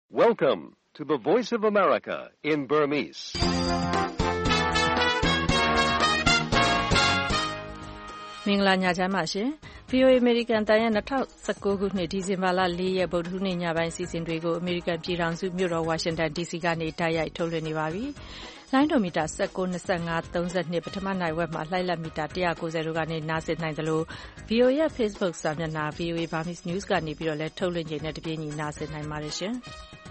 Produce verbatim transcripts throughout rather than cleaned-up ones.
Welcome to the Voice of America in Burmese. ။မင်္ဂလာညချမ်းပါရှင်။ ဗွီအိုအေ American တန်ရဲ့၂၀၁၉ခုနှစ်ဒီဇင်ဘာလ၄ရက်ဗုဒ္ဓဟူးနေ့ညပိုင်းစီစဉ်တွေကို American ပြည်ထောင်စုမြို့တော် Washington ဒီစီကနေတိုက်ရိုက်ထုတ်လွှင့်နေပါပြီ။လိုင်းဒိုမီတာ၁၉ ၂၅ ၃၂ပထမနိုင်ဝက်မှာလှိုင်းလက်မီတာ၁၉၀တို့ကနေနားဆင်နိုင်သလို ဗွီအိုအေရဲ့ Facebook စာမျက်နှာ ဗွီအိုအေ Burmese News ကနေပြီးတော့လည်းထုတ်လွှင့်ချိန်နဲ့တပြေးညီနားဆင်နိုင်ပါတယ်ရှင်။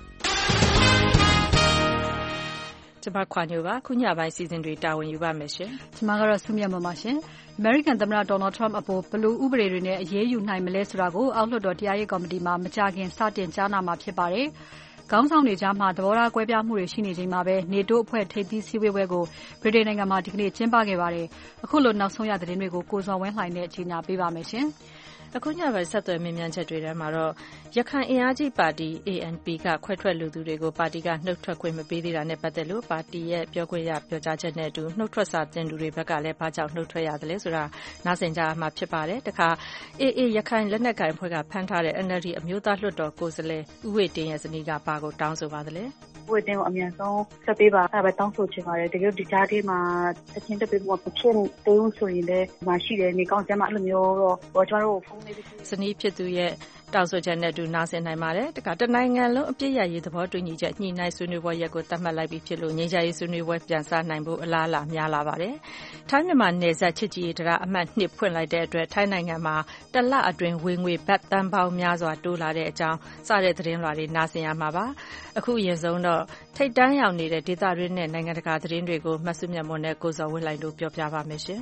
ကျမခွာညိုပါခုညပိုင်းစီစဉ်တွေတာဝန်ယူပါမယ်ရှင်ကျမကတော့ဆုမြတ်မပါရှင် American သမ္မတ Donald Trump အပေါ်ဘယ်လိုဥပဒေတွေနဲ့အရေးယူနိုင်မလဲဆိုတာကိုအောက်လွှတ်တော်တရားရေးကော်မတီမှာမကြာခင်စတင်ကြားနာမှာဖြစ်ပါတယ်ခေါင်းဆောင်တွေကြားမှာသဘောထားကွဲပြားမှုတွေရှိနေချိန်မှာပဲ NATO အဖွဲ့ထိပ်သီးစည်းဝေးပွဲကိုဗြိတိန်နိုင်ငံမှာဒီကနေ့ကျင်းပခဲ့ပါတယ်အခုလိုနောက်ဆုံးရသတင်းတွေကိုကိုစော်ဝင်းလှိုင်နဲ့ကြီးညာပေးပါမယ်ရှင်အခုညပိုင်းဆက်သွယ်မြင်မြန်ချက်တွေထဲမှာတော့ရခိုင်အင်အားကြီးပါတီ A N P ကခွဲထွက်လူသူတွေကိုပါတီကနှုတ်ထွက်ခွင့်မပေးသေးတာနဲ့ပတ်သက်လို့ပါတီရဲ့ပြောခွင့်ရပြောကြားချက်နဲ့အတူနှုတ်ထွက်စာတင်သူတွေဘက်ကလည်းဘာကြောင့်နှုတ်ထွက်ရတယ်လဲဆိုတာနားဆင်ကြမှာဖြစ်ပါတယ်တခါ A A ရခိုင်လက်နက်ကိုင်အဖွဲ့ကဖမ်းထားတဲ့ N L D အမျိုးသားလွှတ်တော်ကိုယ်စားလှယ်ဦးဝေတင်းရဲ့ဇနီးကဘာကိုတောင်းဆိုပါသလဲဝေတင်ကိုအမြန်ဆုံးဆက်ပေးပါအဲ့ဒါပဲတောင်းဆိုချင်ပါတယ်တကယ်လို့ဒီကြားထဲမှာအချင်းတက်ပေးဖို့မဖြစ်သေးဘူးဆိုရင်လည်းမရှိတယ်နေကောင်းကျမ်းမှာအဲ့လိုမျိုးတော့ဟိုကျွန်တော်တို့ဖုန်းလေးဇနီးဖြစ်သူရဲ့တောင်းဆိုချက်နဲ့အတူနားဆင်နိုင်ပါတယ်တခါတနိုင်ငံလုံးအပြည့်ရရေးသဘောတူညီချက်ညှိနှိုင်းဆွေးနွေးပွဲရက်ကိုသတ်မှတ်လိုက်ပြီးဖြစ်လို့ငြိမ်းချမ်းရေးဆွေးနွေးပွဲပြန်စနိုင်ဖို့အလားအလာများလာပါတယ်ထိုင်းမြန်မာနယ်စပ်ချစ်ကြည်ရေးတရားအမှတ်နှစ်ဖွင့်လိုက်တဲ့အတွက်ထိုင်းနိုင်ငံမှာတလအတွင်းဝင်ငွေဘတ်တန်ပေါင်းများစွာတိုးလာတဲ့အကြောင်းစတဲ့သတင်းလွှာတွေနားဆင်ရမှာပါအခုအရင်ဆုံးတော့ထိတ်တန်းရောက်နေတဲ့ဒေသတွင်းနဲ့နိုင်ငံတကာသတင်းတွေကိုမဆုမြတ်မွန်နဲ့ကိုဇော်ဝင်းလှိုင်တို့ပြောပြပါမယ်ရှင်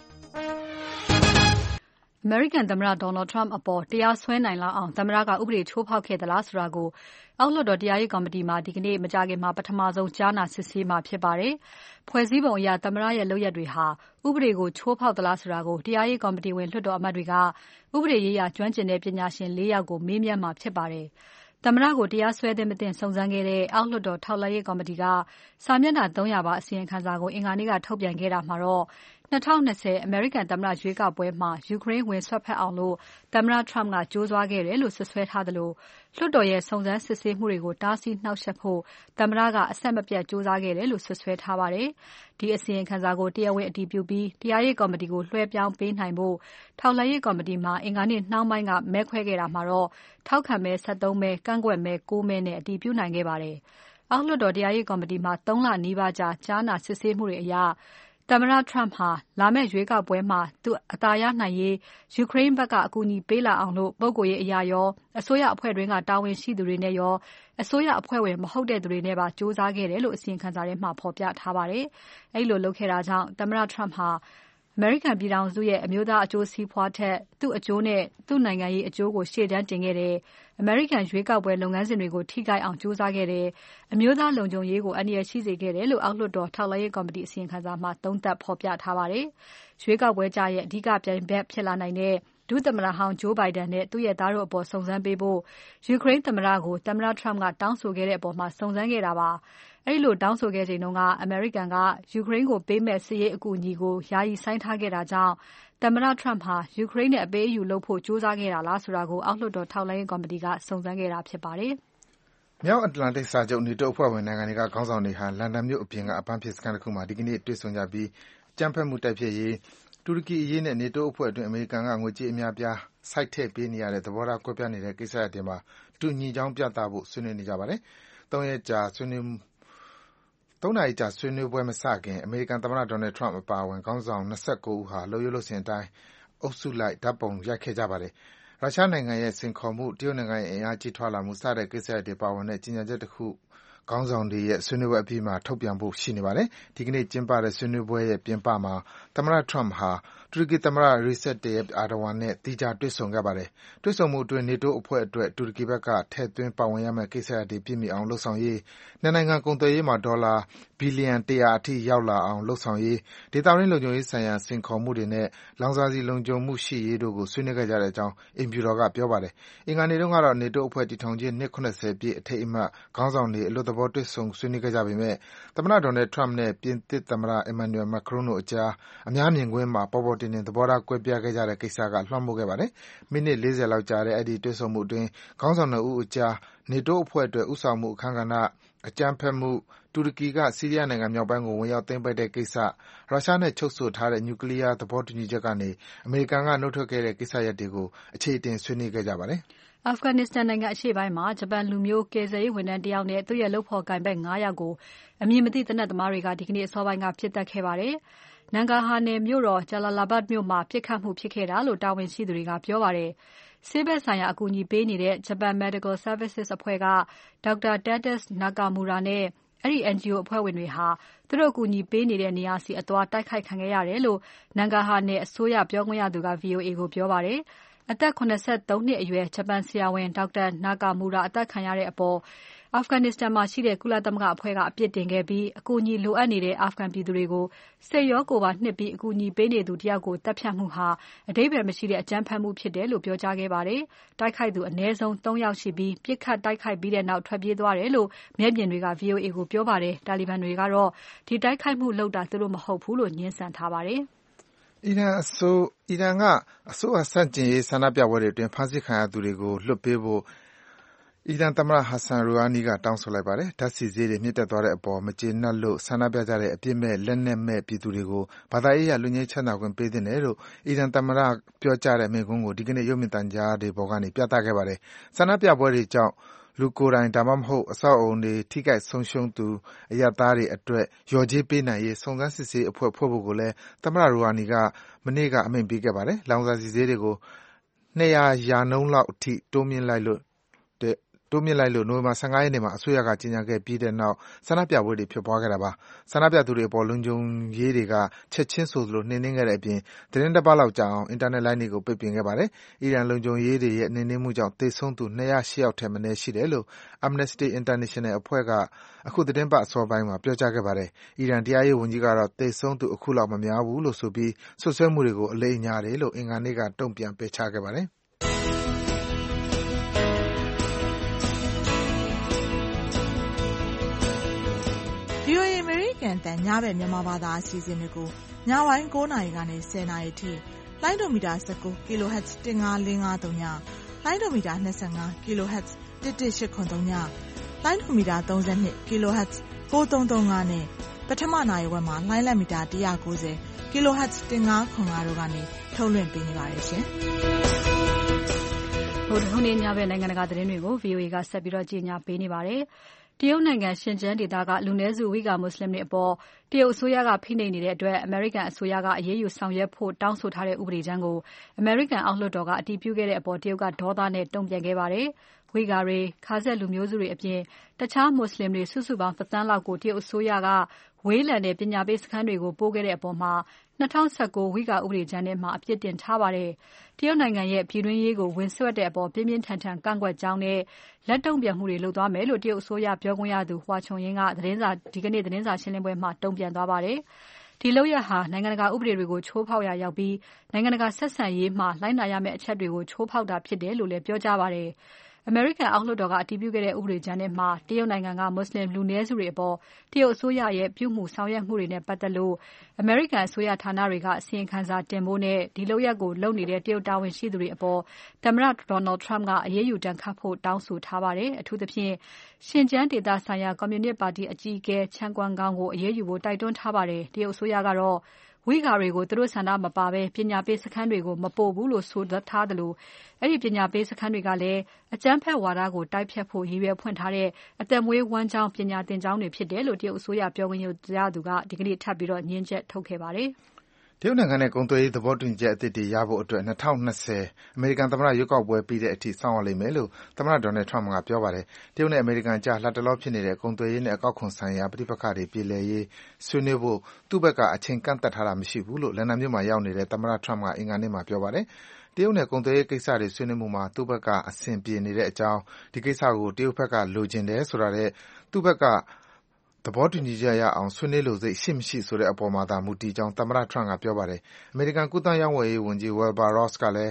American သမ္မတ Donald Trump အပေါ်တရားစွဲနိုင်လောက်အောင်သမ္မတကဥပဒေချိုးဖောက်ခဲ့သလားဆိုတာကိုအောက်လွှတ်တော်တရားရေးကော်မတီမှာဒီကနေ့မကြာခင်မှာပထမဆုံးကြားနာစစ်ဆေးမှာဖြစ်ပါတယ်။ဖွဲ့စည်းပုံအရသမ္မတရဲ့လုပ်ရက်တွေဟာဥပဒေကိုချိုးဖောက်သလားဆိုတာကိုတရားရေးကော်မတီဝင်လွှတ်တော်အမတ်တွေကဥပဒေရေးရာကျွမ်းကျင်တဲ့ပညာရှင်၄ယောက်ကိုမေးမြန်းမှာဖြစ်ပါတယ်။သမ္မတကိုတရားစွဲသင့်မသင့်စုံစမ်းခဲ့တဲ့အောက်လွှတ်တော်ထောက်လှမ်းရေးကော်မတီကစာမျက်နှာ၃၀၀ပါအစီရင်ခံစာကိုအင်္ဂါနေ့ကထုတ်ပြန်ခဲ့တာမှာတော့၂၀၂၀အမေရိကန်သမ္မတရွေးကောက်ပွဲမှာယူကရိန်းဝင်ဆွတ်ဖက်အောင်လို့သမ္မတ Trump ကကြိုးစားခဲ့တယ်လို့ဆွဆွဲထားသလိုလွှတ်တော်ရဲ့စုံစမ်းစစ်ဆေးမှုတွေကိုတားဆီးနှောက်ယှက်ဖို့သမ္မတကအဆက်မပြတ်ကြိုးစားခဲ့တယ်လို့ဆွဆွဲထားပါတယ်။ဒီအစီရင်ခံစာကိုတရားဝင်အတည်ပြုပြီးတရားရေးကော်မတီကိုလွှဲပြောင်းပေးနိုင်ဖို့ထောက်လှမ်းရေးကော်မတီမှာအင်္ဂါနေ့နှောင်းပိုင်းကမဲခွဲခဲ့တာမှာတော့ထောက်ခံမဲ၁၃မဲကန့်ကွက်မဲ၉မဲနဲ့အတည်ပြုနိုင်ခဲ့ပါတယ်။အောက်လွှတ်တော်တရားရေးကော်မတီမှာ၃လနီးပါးကြာကြားနာစစ်ဆေးမှုတွေအရသမ္မတ Trump ဟာလာမယ့်ရွေးကောက်ပွဲမှာသူအသာရနိုင်ရေးယူကရိန်းဘက်ကအကူအညီပေးလာအောင်လို့ပုဂ္ဂိုလ်ရေးအရာရောအစိုးရအဖွဲ့တွင်းကတာဝန်ရှိသူတွေနဲ့ရောအစိုးရအဖွဲ့ဝင်မဟုတ်တဲ့သူတွေနဲ့ပါစ조사ခဲ့တယ်လို့အစီရင်ခံစာထဲမှာဖော်ပြထားပါတယ်။အဲဒီလိုလုပ်ခဲ့တာကြောင့်သမ္မတ Trump ဟာအမေရိကန်ပြည်ထောင်စုရဲ့အမျိုးသားအကျိုးစီးပွားထက်သူ့အကျိုးနဲ့သူ့နိုင်ငံရေးအကျိုးကိုရှေ့တန်းတင်ခဲ့တယ်။အမေရိကန်ရွေးကောက်ပွဲလုပ်ငန်းစဉ်တွေကိုထိခိုက်အောင်ကြိုးစားခဲ့တယ်။အမျိုးသားလုံခြုံရေးကိုအန္တရာယ်ရှိစေခဲ့တယ်လို့အောက်လွှတ်တော်ထောက်လှမ်းရေးကော်မတီအစီရင်ခံစာမှာသုံးသပ်ဖော်ပြထားပါတယ်။ရွေးကောက်ပွဲကြရဲ့အဓိကပြိုင်ဘက်ဖြစ်လာနိုင်တဲ့ဒုသမ္မတဟောင်း Joe Biden နဲ့သူ့ရဲ့သားတို့အပေါ်စုံစမ်းပေးဖို့ယူကရိန်းသမ္မတကိုသမ္မတ Trump ကတောင်းဆိုခဲ့တဲ့အပေါ်မှာစုံစမ်းခဲ့တာပါ။အဲဒီလိုတောင်းဆိုခဲ့ချိန်တုန်းကအမေရိကန်ကယူကရိန်းကိုပေးမဲ့စစ်ရေးအကူအညီကိုယာယီဆိုင်းထားခဲ့တာကြောင့်သမ္မတ Trump ဟာယူကရိန်းနဲ့အပေးအယူလုပ်ဖို့ကြိုးစားခဲ့တာလားဆိုတာကိုအောက်လွှတ်တော်ထောက်လှမ်းရေးကော်မတီကစုံစမ်းခဲ့တာဖြစ်ပါတယ်။မြောက်အတ္တလန္တိတ်စာချုပ် NATO အဖွဲ့ဝင်နိုင်ငံတွေကခေါင်းဆောင်တွေဟာလန်ဒန်မြို့အပြင်ကအပန်းဖြေစခန်းတစ်ခုမှာဒီကနေ့တွေ့ဆုံကြပြီးအကြမ်းဖက်မှုတိုက်ဖျက်ရေးတူရကီအရေးနဲ့ NATO အဖွဲ့အတွင်းအမေရိကန်ကငွေကြေးအများအပြားစိုက်ထည့်ပေးနေရတဲ့သဘောထားကွဲပြားနေတဲ့ကိစ္စရပ်တွေမှာတူညီကြောင်းပြသဖို့ဆွေးနွေးနေကြပါတယ်။၃ရက်ကြာဆွေးနွေးသုံးနာရီကြာဆွေးနွေးပွဲမစခင်အမေရိကန်သမ္မတ Donald Trump အပါအဝင်ခေါင်းဆောင်၂၉ဦးဟာလုပ်ရိုးလုပ်စဉ်အတိုင်းအုပ်စုလိုက်ဓါတ်ပုံရိုက်ခဲ့ကြပါတယ်။ရုရှားနိုင်ငံရဲ့စိန်ခေါ်မှု၊တရုတ်နိုင်ငံရဲ့အင်အားကြီးထွားလာမှုစတဲ့ကိစ္စရပ်တွေပါဝင်တဲ့ကြေညာချက်တခုခေါင်းဆောင်တွေရဲ့ဆွေးနွေးပွဲအပြီးမှာထုတ်ပြန်ဖို့ရှိနေပါတယ်။ဒီကနေ့ကျင်းပတဲ့ဆွေးနွေးပွဲရဲ့ပြင်ပမှာသမ္မတ Trump ဟာတူရကီသမ္မတ Recep Tayyip Erdogan နဲ့သီးခြားတွေ့ဆုံခဲ့ပါတယ်။တွေ့ဆုံမှုအတွင်း NATO အဖွဲ့အတွက်တူရကီဘက်ကထည့်သွင်းပါဝင်ရမယ့်ကိစ္စရပ်တွေပြည့်မီအောင်လုပ်ဆောင်ရေး၊နှစ်နိုင်ငံကုန်သွယ်ရေးမှာဒေါ်လာဘီလီယံ၁၀၀အထိရောက်လာအောင်လုပ်ဆောင်ရေး၊ဒေသတွင်းလုံခြုံရေးဆိုင်ရာစိန်ခေါ်မှုတွေနဲ့လောင်စာဆီလုံခြုံမှုရှိရေးတို့ကိုဆွေးနွေးခဲ့ကြတဲ့အကြောင်းအိမ်ဖြူတော်ကပြောပါတယ်။အင်္ဂါနေ့တုန်းကတော့ NATO အဖွဲ့တည်ထောင်ခြင်းနှစ်၇၀ပြည့်အထိမ်းအမှတ်ခေါင်းဆောင်တွေအလွတ်သဘောတွေ့ဆုံဆွေးနွေးခဲ့ကြပေမယ့်သမ္မတ Donald Trump နဲ့ပြင်သစ်သမ္မတ Emmanuel Macron တို့အကြားအများမြင်ကွင်းမှာပေါ်ပေါ်တင်တင်သဘောထားကွဲပြားခဲ့ကြတဲ့ကိစ္စကလွှမ်းမိုးခဲ့ပါတယ်။မိနစ်၄၀လောက်ကြာတဲ့အဲဒီတွေ့ဆုံမှုအတွင်းခေါင်းဆောင်နှစ်ဦးအကြားနေတိုးအဖွဲ့အတွက်ဦးဆောင်မှုအခမ်းကဏ္ဍ၊အကြမ်းဖက်မှု၊တူရကီကဆီးရီးယားနိုင်ငံမြောက်ပိုင်းကိုဝင်ရောက်သိမ်းပိုက်တဲ့ကိစ္စ၊ရုရှားနဲ့ချုပ်ဆိုထားတဲ့နျူကလီးယားသဘောတူညီချက်ကနေအမေရိကန်ကနုတ်ထွက်ခဲ့တဲ့ကိစ္စရပ်တွေကိုအခြေအတင်ဆွေးနွေးခဲ့ကြပါတယ်။ Afghanistan နိုင်ငံအရှေ့ပိုင်းမှာဂျပန်လူမျိုးကယ်ဆယ်ရေးဝန်ထမ်းတယောက်နဲ့သူ့ရဲ့လုပ်ဖော်ကိုင်ဘက်ငါးယောက်ကိုအမည်မသိသေနတ်သမားတွေကဒီကနေ့အစောပိုင်းကပစ်သတ်ခဲ့ပါတယ်။ Nangarhar နယ်မြို့တော် Jalalabad မြို့မှာပစ်ခတ်မှုဖြစ်ခဲ့တာလို့တာဝန်ရှိသူတွေကပြောပါတယ်။ ဆေးဘက်ဆိုင်ရာအကူအညီပေးနေတဲ့ Japan Medical Services အဖွဲ့က Doctor Tadesse Nakamura နဲ့အဲဒီ N G O အဖွဲ့ဝင်တွေဟာသူတို့အကူအညီပေးနေတဲ့နေရာဆီအသွားတိုက်ခိုက်ခံခဲ့ရတယ်လို့ Nangarhar နယ်အစိုးရပြောခွင့်ရသူက VOA ကိုပြောပါတယ်။ အသက် ၇၃ နှစ်အရွယ်ဂျပန်ဆရာဝန် Doctor Nakamura အသတ်ခံရတဲ့အပေါ်Afghanistan မှာရှိတဲ့ကုလသမဂ္ဂအဖွဲ့ကအပြစ်တင်ခဲ့ပြီးအကူအညီလိုအပ်နေတဲ့ Afghan ပြည်သူတွေကိုစိတ်ရောကိုယ်ပါနှစ်ပြီးအကူအညီပေးနေသူတယောက်ကိုသတ်ဖြတ်မှုဟာအဓိပ္ပါယ်မရှိတဲ့အကြမ်းဖက်မှုဖြစ်တယ်လို့ပြောကြားခဲ့ပါတယ်။ တိုက်ခိုက်သူအနည်းဆုံးသုံးယောက်ရှိပြီးပစ်ခတ်တိုက်ခိုက်ပြီးနောက်ထွက်ပြေးသွားတယ်လို့မျက်မြင်တွေက VOA ကိုပြောပါတယ်။ တာလီဘန်တွေကတော့ဒီတိုက်ခိုက်မှုလုပ်တာသူတို့မဟုတ်ဘူးလို့ငြင်းဆန်ထားပါတယ်။အီရန်ကအစိုးရဆန့်ကျင်ရေးဆန္ဒပြပွဲတွေအတွင်းဖမ်းဆီးခံရသူတွေကိုလွှတ်ပေးဖို့အီရန်သမ္မတ Hassan Rouhani ကတောင်းဆိုလိုက်ပါတယ်။ ဓါတ်ဆီဈေးတွေမြင့်တက်သွားတဲ့အပေါ်မကျေနပ်လို့ဆန္ဒပြကြတဲ့အပြစ်မဲ့လက်နက်မဲ့ပြည်သူတွေကိုဘာသာရေးအရလွတ်ငြိမ်းချမ်းသာခွင့်ပေးသင့်တယ်လို့အီရန်သမ္မတပြောကြားတဲ့မိန့်ခွန်းကိုဒီကနေ့ရုပ်မြင်သံကြားတွေပေါ်ကနေပြသခဲ့ပါတယ်။ ဆန္ဒပြပွဲတွေကြောင့်လူကိုယ်တိုင်ဒါမှမဟုတ်အဆောက်အဦတွေထိခိုက်ဆုံးရှုံးသူအရပ်သားတွေအတွက်လျော်ကြေးပေးနိုင်ရေးစုံစမ်းစစ်ဆေးရေးအဖွဲ့ဖွဲ့ဖို့ကိုလည်းသမ္မတ Rouhani ကမနေ့ကအမိန့်ပေးခဲ့ပါတယ်။ လောင်စာဆီဈေးတွေကို၂၀၀ ရာခိုင်နှုန်းလောက်အထိတိုးမြှင့်လိုက်လို့နိုဝင်ဘာ ၁၅ ရက်နေ့မှာအစိုးရကကြေညာခဲ့ပြီးနောက်ဆန္ဒပြပွဲတွေဖြစ်ပွားခဲ့တာပါ။ ဆန္ဒပြသူတွေအပေါ်လုံခြုံရေးတွေကချက်ချင်းဆိုသလိုနှိမ်နင်းခဲ့တဲ့အပြင်သီတင်းတပတ်လောက်ကြာအောင်အင်တာနက်လိုင်းတွေကိုပိတ်ပင်ခဲ့ပါတယ်။ အီရန်လုံခြုံရေးတွေရဲ့နှိမ်နင်းမှုကြောင့်သေဆုံးသူ ၂၀၈ ယောက်ထက်မနည်းရှိတယ်လို့ Amnesty International အဖွဲ့ကအခုသီတင်းပတ်အစောပိုင်းမှာပြောကြားခဲ့ပါတယ်။ အီရန်တရားရေးဝန်ကြီးကတော့သေဆုံးသူအခုလောက်မများဘူးလို့ဆိုပြီးစွပ်စွဲမှုတွေကိုအလိမ်အညာတွေလို့အင်္ဂါနေ့ကတုံ့ပြန်ပယ်ချခဲ့ပါတယ်။ VOA အမေရိကန်အသံညဘက်မြန်မာဘာသာအစီအစဉ်တွေကိုညပိုင်း၉နာရီကနေ၁၀နာရီထိလိုင်းဒိုမီတာ၁၉ kHz ၁၅၄၅၃ညလိုင်းဒိုမီတာ၂၅ kHz ၁၁၈၇၃ညလိုင်းဒိုမီတာ၃၂ kHz ၉၃၃၅နဲ့ပထမနာရီဝက်မှာလိုင်းလက်မီတာ၁၉၀ kHz ၁၅၇၅တို့ကနေထုတ်လွှင့်ပေးနေပါတယ်ရှင်။ဟိုဒီနေ့ညဘက်နိုင်ငံတကာသတင်းတွေကို VOA ကဆက်ပြီးတော့ကြီးညာပေးနေပါတယ်။တရုတ်နိုင်ငံရှင်ကျန်းဒေသကလူနည်းစုဝိဂါမွတ်ဆလင်တွေအပေါ်တရုတ်အစိုးရကဖိနှိပ်နေတဲ့အတွက်အမေရိကန်အစိုးရကအရေးယူဆောင်ရွက်ဖို့တောင်းဆိုထားတဲ့ဥပဒေကြမ်းကိုအမေရိကန်အောက်လွှတ်တော်ကအတည်ပြုခဲ့တဲ့အပေါ်တရုတ်ကဒေါသနဲ့တုံ့ပြန်ခဲ့ပါတယ်။ဝိဂါတွေခါဆက်လူမျိုးစုတွေအပြင်တခြားမွတ်ဆလင်တွေစုစုပေါင်းတစ်သန်းလောက်ကိုတရုတ်အစိုးရကဝေးလံတဲ့ပညာပေးစခန်းတွေကိုပို့ခဲ့တဲ့အပေါ်မှာ၂၀၁၉ဝိဂါဥပဒေကြမ်းထဲမှာအပြစ်တင်ထားပါတယ်။တရုတ်နိုင်ငံရဲ့ပြည်တွင်းရေးကိုဝင်စွက်တဲ့အပေါ်ပြင်းပြင်းထန်ထန်ကန့်ကွက်ကြောင်းနဲ့လက်တုံ့ပြန်မှုတွေလုပ်သွားမယ်လို့တရုတ်အစိုးရပြောခွင့်ရသူ Hua Chunying ကသတင်းစာဒီကနေ့သတင်းစာရှင်းပွဲမှာတုံ့ပြန်သွားပါတယ်။ဒီလုပ်ရပ်ဟာနိုင်ငံတကာဥပဒေတွေကိုချိုးဖောက်ရာရောက်ပြီးနိုင်ငံတကာဆက်ဆံရေးမှာလိုက်နာရမယ့်အချက်တွေကိုချိုးဖောက်တာဖြစ်တယ်လို့လည်းပြောကြားပါတယ်။အမေရိကန်အောက်လွှတ်တော်ကအတည်ပြုခဲ့တဲ့ဥပဒေကြမ်းထဲမှာတရုတ်နိုင်ငံကမွတ်ဆလင်လူနည်းစုတွေအပေါ်တရုတ်အစိုးရရဲ့ပြုမှုဆောင်ရွက်မှုတွေနဲ့ပတ်သက်လို့အမေရိကန်အစိုးရဌာနတွေကအစီရင်ခံစာတင်ဖို့နဲ့ဒီလုပ်ရပ်ကိုလုပ်နေတဲ့တရုတ်တာဝန်ရှိသူတွေအပေါ်သမ္မတ Donald Trump ကအရေးယူဒဏ်ခတ်ဖို့တောင်းဆိုထားပါတယ်။အထူးသဖြင့်ရှင်ကျန်းဒေသဆိုင်ရာကွန်မြူနစ်ပါတီအကြီးအကဲ Chen Quangang ကိုအရေးယူဖို့တိုက်တွန်းထားပါတယ်။တရုတ်အစိုးရကတော့ဝိဂါတွေကိုသူတို့ဆန္ဒမပါဘဲပညာပေးစခန်းတွေကိုမပို့ဘူးလို့ဆိုထားသလိုအဲဒီပညာပေးစခန်းတွေကလည်းအကြမ်းဖက်ဝါဒကိုတိုက်ဖျက်ဖို့ရည်ရွယ်ဖွင့်ထားတဲ့အသက်မွေးဝမ်းကျောင်းပညာသင်ကျောင်းတွေဖြစ်တယ်လို့တရုတ်အစိုးရပြောခွင့်ရသူကဒီကနေ့ထပ်ပြီးငြင်းချက်ထုတ်ခဲ့ပါတယ်။တရုတ်နိုင်ငံနဲ့ကုန်သွယ်ရေးသဘောတူညီချက်အသစ်တွေရဖို့အတွက်၂၀၂၀အမေရိကန်သမ္မတရွေးကောက်ပွဲပြီးတဲ့အထိစောင့်ရလိမ့်မယ်လို့သမ္မတ Donald Trump ကပြောပါတယ်။တရုတ်နဲ့အမေရိကန်ကြားလတ်တလောဖြစ်နေတဲ့ကုန်သွယ်ရေးနဲ့အကောက်ခွန်ဆိုင်ရာပဋိပက္ခတွေပြေလည်ရေးဆွေးနွေးဖို့သူ့ဘက်ကအချိန်ကန့်သတ်ထားတာမရှိဘူးလို့လန်ဒန်မြို့မှာရောက်နေတဲ့သမ္မတ Trump ကအင်္ဂါနေ့မှာပြောပါတယ်။တရုတ်နဲ့ကုန်သွယ်ရေးကိစ္စတွေဆွေးနွေးမှုမှာသူ့ဘက်ကအဆင်ပြေနေတဲ့အကြောင်းဒီကိစ္စကိုတရုတ်ဘက်ကလိုချင်တယ်ဆိုတာထက်သူ့ဘက်ကသဘောတူညီချက်ရအောင်ဆွေးနွေးလိုစိတ်ရှိမရှိဆိုတဲ့အပေါ်မှာသာမူတည်ကြောင်းသမ္မတ Trump ကပြောပါတယ်။အမေရိကန်ကူးသန်းရောင်းဝယ်ရေးဝန်ကြီး Wilbur Ross ကလည်းတ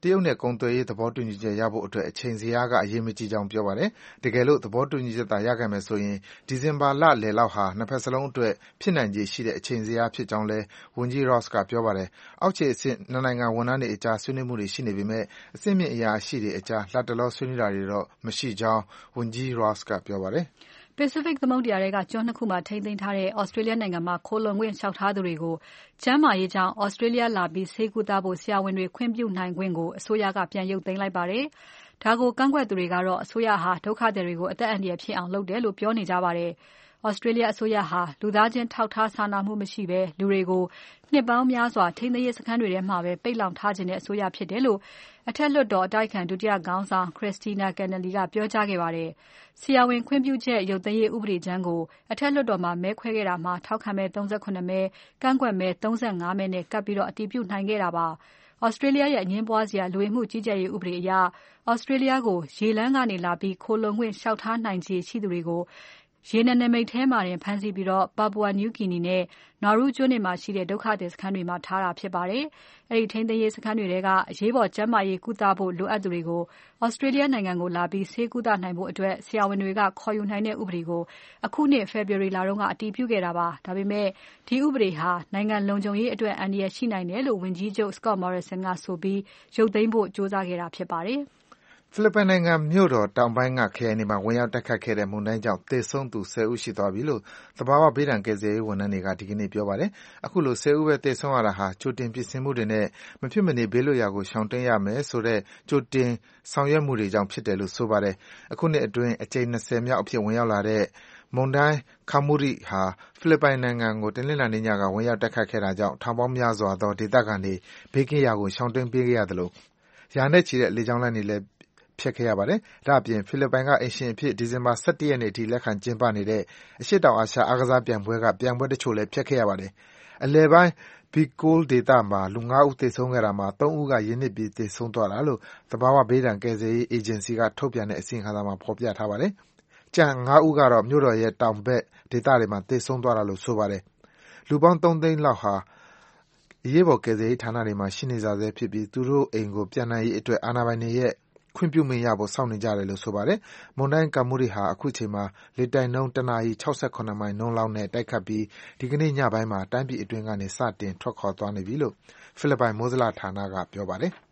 တရုတ်နဲ့ကုန်သွယ်ရေးသဘောတူညီချက်ရဖို့အတွက်အချိန်ဇယားကအရေးမကြီးကြောင်းပြောပါတယ်။တကယ်လို့သဘောတူညီချက်သာရခဲ့မယ်ဆိုရင်ဒီဇင်ဘာလလယ်လောက်ဟာနှစ်ဖက်စလုံးအတွက်ဖြစ်နိုင်ခြေရှိတဲ့အချိန်ဇယားဖြစ်ကြောင်းလည်းဝန်ကြီး Ross ကပြောပါတယ်။အောက်ခြေအဆင့်နှစ်နိုင်ငံဝန်ထမ်းတွေအကြားဆွေးနွေးမှုတွေရှိနေပေမဲ့အဆင့်မြင့်အရာရှိတွေအကြားလတ်တလောဆွေးနွေးတာတွေတော့မရှိကြောင်းဝန်ကြီး Ross ကပြောပါတယ်။ Pacific သမုဒ္ဒရာထဲကကျွန်းနှစ်ခုမှာထိန်းသိမ်းထားတဲ့ Australia နိုင်ငံမှာခိုလှုံခွင့်လျှောက်ထားသူတွေကိုကျန်းမာရေးကြောင့် Australia လာပြီးဆေးကုသဖို့ဆရာဝန်တွေခွင့်ပြုနိုင်ခွင့်ကိုအစိုးရကပြန်ရုပ်သိမ်းလိုက်ပါတယ်။ဒါကိုကန့်ကွက်သူတွေကတော့အစိုးရဟာဒုက္ခသည်တွေကိုအသက်အန္တရာယ်ဖြစ်အောင်လုပ်တယ်လို့ပြောနေကြပါတယ်။ Australia အစိုးရဟာလူသားချင်းထောက်ထားစာနာမှုမရှိဘဲလူတွေကိုနှစ်ပေါင်းများစွာထိန်းသိမ်းရေးစခန်းတွေထဲမှာပဲပိတ်လှောင်ထားခြင်းတဲ့အစိုးရဖြစ်တယ်လို့အထက်လွှတ်တော်အတိုက်အခံဒုတိယခေါင်းဆောင် Kristina Kennelly ကပြောကြားခဲ့ပါတယ်။ဆရာဝန်ခွင့်ပြုချက်ရုပ်သိမ်းရေးဥပဒေကြမ်းကိုအထက်လွှတ်တော်မှာမဲခွဲခဲ့တာမှာထောက်ခံမဲ၃၇မဲ၊ကန့်ကွက်မဲ၃၅မဲနဲ့ကပ်ပြီးအတည်ပြုနိုင်ခဲ့တာပါ။ Australia ရဲ့အငြင်းပွားစရာလူဝင်မှုကြီးကြပ်ရေးဥပဒေအရ Australia ကိုရေလမ်းကနေလာပြီးခိုလှုံခွင့်လျှောက်ထားနိုင်ခြေရှိသူတွေကိုရေနယ်နိမိတ်ထဲမှာတင်ဖမ်းဆီးပြီး Papua New Guinea နဲ့ Nauru ကျွန်းတွေမှာရှိတဲ့ဒုက္ခသည်စခန်းတွေမှာထားတာဖြစ်ပါတယ်။အဲဒီထိန်းသိမ်းရေးစခန်းတွေထဲကအရေးပေါ်ကျန်းမာရေးကုသဖို့လိုအပ်သူတွေကို Australia နိုင်ငံကိုလာပြီးဆေးကုသနိုင်ဖို့အတွက်ဆရာဝန်တွေကခေါ်ယူနိုင်တဲ့ဥပဒေကိုအခုနှစ် February လတုန်းကအတည်ပြုခဲ့တာပါ။ဒါပေမဲ့ဒီဥပဒေဟာနိုင်ငံလုံခြုံရေးအတွက်အန္တရာယ်ရှိနိုင်တယ်လို့ဝန်ကြီးချုပ် Scott Morrison ကဆိုပြီးရုပ်သိမ်းဖို့ကြိုးစားခဲ့တာဖြစ်ပါတယ်။ဖိလစ်ပိုင်နိုင်ငံမြို့တော်တောင်ပိုင်းကခရိုင်တွေမှာဝင်ရောက်တိုက်ခတ်ခဲ့တဲ့မုန်တိုင်းကြောင့်သေဆုံးသူ၁၀ဦးရှိသွားပြီလို့သဘာဝဘေးဒဏ်ကယ်ဆယ်ရေးဝန်ထမ်းတွေကဒီကနေ့ပြောပါတယ်။အခုလို၁၀ဦးပဲသေဆုံးရတာဟာကြိုတင်ပြင်ဆင်မှုတွေနဲ့မဖြစ်မနေဘေးလွတ်ရာကိုရှောင်တိမ်းရမယ်ဆိုတဲ့ကြိုတင်ဆောင်ရွက်မှုတွေကြောင့်ဖြစ်တယ်လို့ဆိုပါတယ်။အခုနှစ်အတွင်းအကြိမ်၂၀မြောက်အဖြစ်ဝင်ရောက်လာတဲ့မုန်တိုင်း Kamuri ဟာဖိလစ်ပိုင်နိုင်ငံကိုတနင်္လာနေ့ညကဝင်ရောက်တိုက်ခတ်ခဲ့တာကြောင့်ထောင်ပေါင်းများစွာသောဒေသခံတွေဘေးကင်းရာကိုရှောင်တိမ်းပေးခဲ့ရသလိုရာနဲ့ချီတဲ့လေကြောင်းလိုင်းတွေလည်းဖျက်ခဲ့ရပါတယ်။ဒါ့အပြင်ဖိလစ်ပိုင်ကအိမ်ရှင်အဖြစ်ဒီဇင်ဘာ၁၁ရက်နေ့အထိလက်ခံကျင်းပနေတဲ့အရှေ့တောင်အာရှအားကစားပြိုင်ပွဲကပြိုင်ပွဲတချို့လည်းဖျက်ခဲ့ရပါတယ်။အလယ်ပိုင်း Bicol ဒေသမှာလူ၅ဦးသေဆုံးခဲ့တာမှာ၃ဦးကရေနစ်ပြီးသေဆုံးသွားတာလို့သဘာဝဘေးဒဏ်ကယ်ဆယ်ရေးအေဂျင်စီကထုတ်ပြန်တဲ့အစီရင်ခံစာမှာဖော်ပြထားပါတယ်။ကျန်၅ဦးကတော့မြို့တော်ရဲ့တောင်ဘက်ဒေသတွေမှာသေဆုံးသွားတာလို့ဆိုပါတယ်။လူပေါင်း၃သိန်းလောက်ဟာအရေးပေါ်ကယ်ဆယ်ရေးဌာနတွေမှာရှိနေကြဆဲဖြစ်ပြီးသူတို့အိမ်ကိုပြန်နိုင်ရေးအတွက်အာဏာပိုင်တွေရဲ့ခွင့်ပြုမိန့်ရဖို့စောင့်နေကြတယ်လို့ဆိုပါတယ်။မုန်တိုင်း Kamuri ဟာအခုချိန်မှာလေတိုက်နှုန်းတနာရီ၆၇မိုင်နှုန်းလောက်နဲ့တိုက်ခတ်ပြီးဒီကနေ့ညပိုင်းမှာတိုင်းပြည်အတွင်းကနေစတင်ထွက်ခွာသွားနေပြီလို့ဖိလစ်ပိုင်မိုးဇလဌာနကပြောပါတယ်။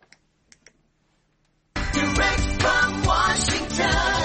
Direct from Washington,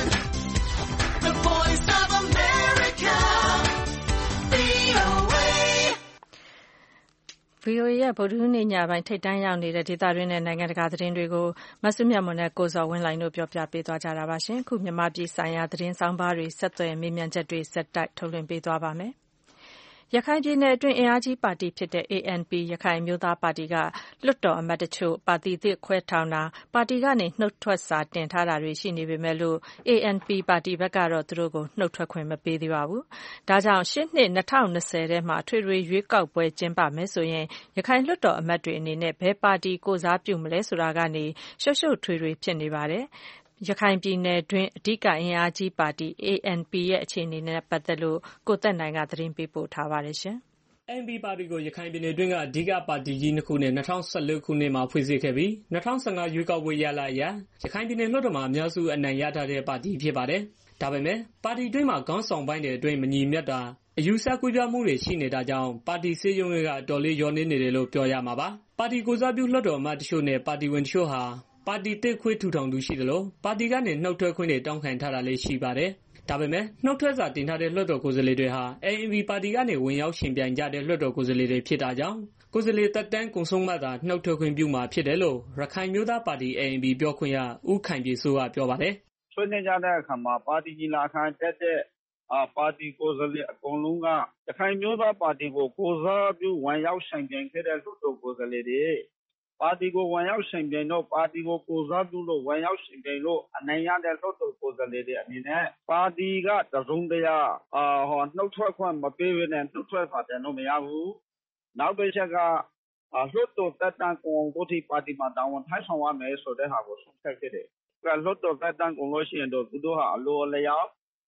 the voice of America, ဗွီအိုအေဗွီအိုအေရဲ့ဗုဒ္ဓဟူးနေ့ညပိုင်းထိပ်တန်းရောက်နေတဲ့ဒေသတွင်းနဲ့နိုင်ငံတကာသတင်းတွေကိုမစုမြတ်မွန်နဲ့ကိုဇော်ဝင်းလှိုင်တို့ပြောပြပေးသွားကြတာပါရှင်။ခုမြန်မာပြည်ဆိုင်ရာသတင်းဆောင်ပါတွေဆက်သွယ်မေးမြန်းချက်တွေဆက်တိုက်ထုတ်လွှင့်ပေးသွားပါမယ်။ရခိုင်ပြည်နယ်အတွင်းအင်အားကြီးပါတီဖြစ်တဲ့ A N P ရခိုင်အမျိုးသားပါတီကလွှတ်တော်အမတ်တချို့ပါတီသစ်ခွဲထောင်တာပါတီကနေနှုတ်ထွက်စာတင်ထားတာတွေရှိနေပေမဲ့လို့ A N P ပါတီဘက်ကတော့သူတို့ကိုနှုတ်ထွက်ခွင့်မပေးသေးပါဘူး။ဒါကြောင့်ရှေ့နှစ်၂၀၂၀ထဲမှာထွေထွေရွေးကောက်ပွဲကျင်းပမယ်ဆိုရင်ရခိုင်လွှတ်တော်အမတ်တွေအနေနဲ့ဘယ်ပါတီကိုစားပြုမလဲဆိုတာကနေရှုပ်ရှုပ်ထွေထွေဖြစ်နေပါတယ်။ရခိုင်ပြည်နယ်တွင်းအဓိကအင်အားကြီးပါတီ A N P ရဲ့အခြေအနေနဲ့ပတ်သက်လို့ကိုသက်နိုင်ကသတင်းပေးပို့ထားပါတယ်ရှင်။ A N P ပါတီကိုရခိုင်ပြည်နယ်တွင်းကအဓိကပါတီကြီးနှစ်ခုနဲ့၂၀၁၄ခုနှစ်မှာဖွဲ့စည်းခဲ့ပြီး၂၀၁၅ရွေးကောက်ပွဲရလဒ်အရရခိုင်ပြည်နယ်လွှတ်တော်မှာအများစုအနိုင်ရထားတဲ့ပါတီဖြစ်ပါတယ်။ဒါပေမဲ့ပါတီတွင်းမှာခေါင်းဆောင်ပိုင်းတွေအတွင်းမညီမျှတာအယူဆကွဲပြားမှုတွေရှိနေတာကြောင့်ပါတီစည်းရုံးရေးကအတော်လေးလျော့နည်းနေတယ်လို့ပြောရမှာပါ။ပါတီကိုစားပြုလွှတ်တော်အမတ်တချို့နဲ့ပါတီဝင်တချို့ဟာပါတီသစ်ခွဲထူထောင်သူရှိသလိုပါတီကနေနှုတ်ထွက်ခွင့်တွေတောင်းခံထားတာလည်းရှိပါတယ်။ဒါပေမဲ့နှုတ်ထွက်စာတင်ထားတဲ့လွှတ်တော်ကိုယ်စားလှယ်တွေဟာ A N P ပါတီကနေဝင်ရောက်ရှင်ပြိုင်ကြတဲ့လွှတ်တော်ကိုယ်စားလှယ်တွေဖြစ်တာကြောင့်ကိုယ်စားလှယ်သက်တမ်းကုန်ဆုံးမှသာနှုတ်ထွက်ခွင့်ပြုမှာဖြစ်တယ်လို့ရခိုင်မျိုးသားပါတီ A N P ပြောခွင့်ရဦးခိုင်ပြည်စိုးကပြောပါတယ်။ဆွေးနွေးကြတဲ့အခါမှာပါတီညီလာခံတက်တဲ့ပါတီကိုယ်စားလှယ်အကုန်လုံးကရခိုင်မျိုးသားပါတီကိုကိုယ်စားပြုဝင်ရောက်ရှင်ပြိုင်ခဲ့တဲ့လွှတ်တော်ကိုယ်စားလှယ်တွေပါတီကိုဝင်ရောက်ရှင်ပြိုင်တော့ပါတီကိုကိုယ်စားပြုလို့ဝင်ရောက်ရှင်ပြိုင်လို့အနိုင်ရတဲ့လွှတ်တော်ကိုယ်စားလှယ်တွေအနေနဲ့ပါတီကတစုံတရာအာဟောနှုတ်ထွက်ခွင့်မပေးဘဲနဲ့နှုတ်ထွက်စာတင်လို့မရဘူးနောက်တစ်ချက်ကလွှတ်တော်သက်တမ်းကုန်ဖို့ဒီပါတီမှာတာဝန်ထမ်းဆောင်ရမယ်ဆိုတဲ့ဟာကိုဆုံးဖြတ်ခဲ့တယ်ကလွှတ်တော်သက်တမ်းကုန်လို့ရှိရင်တော့သူတို့ဟာအလိုအလျောက်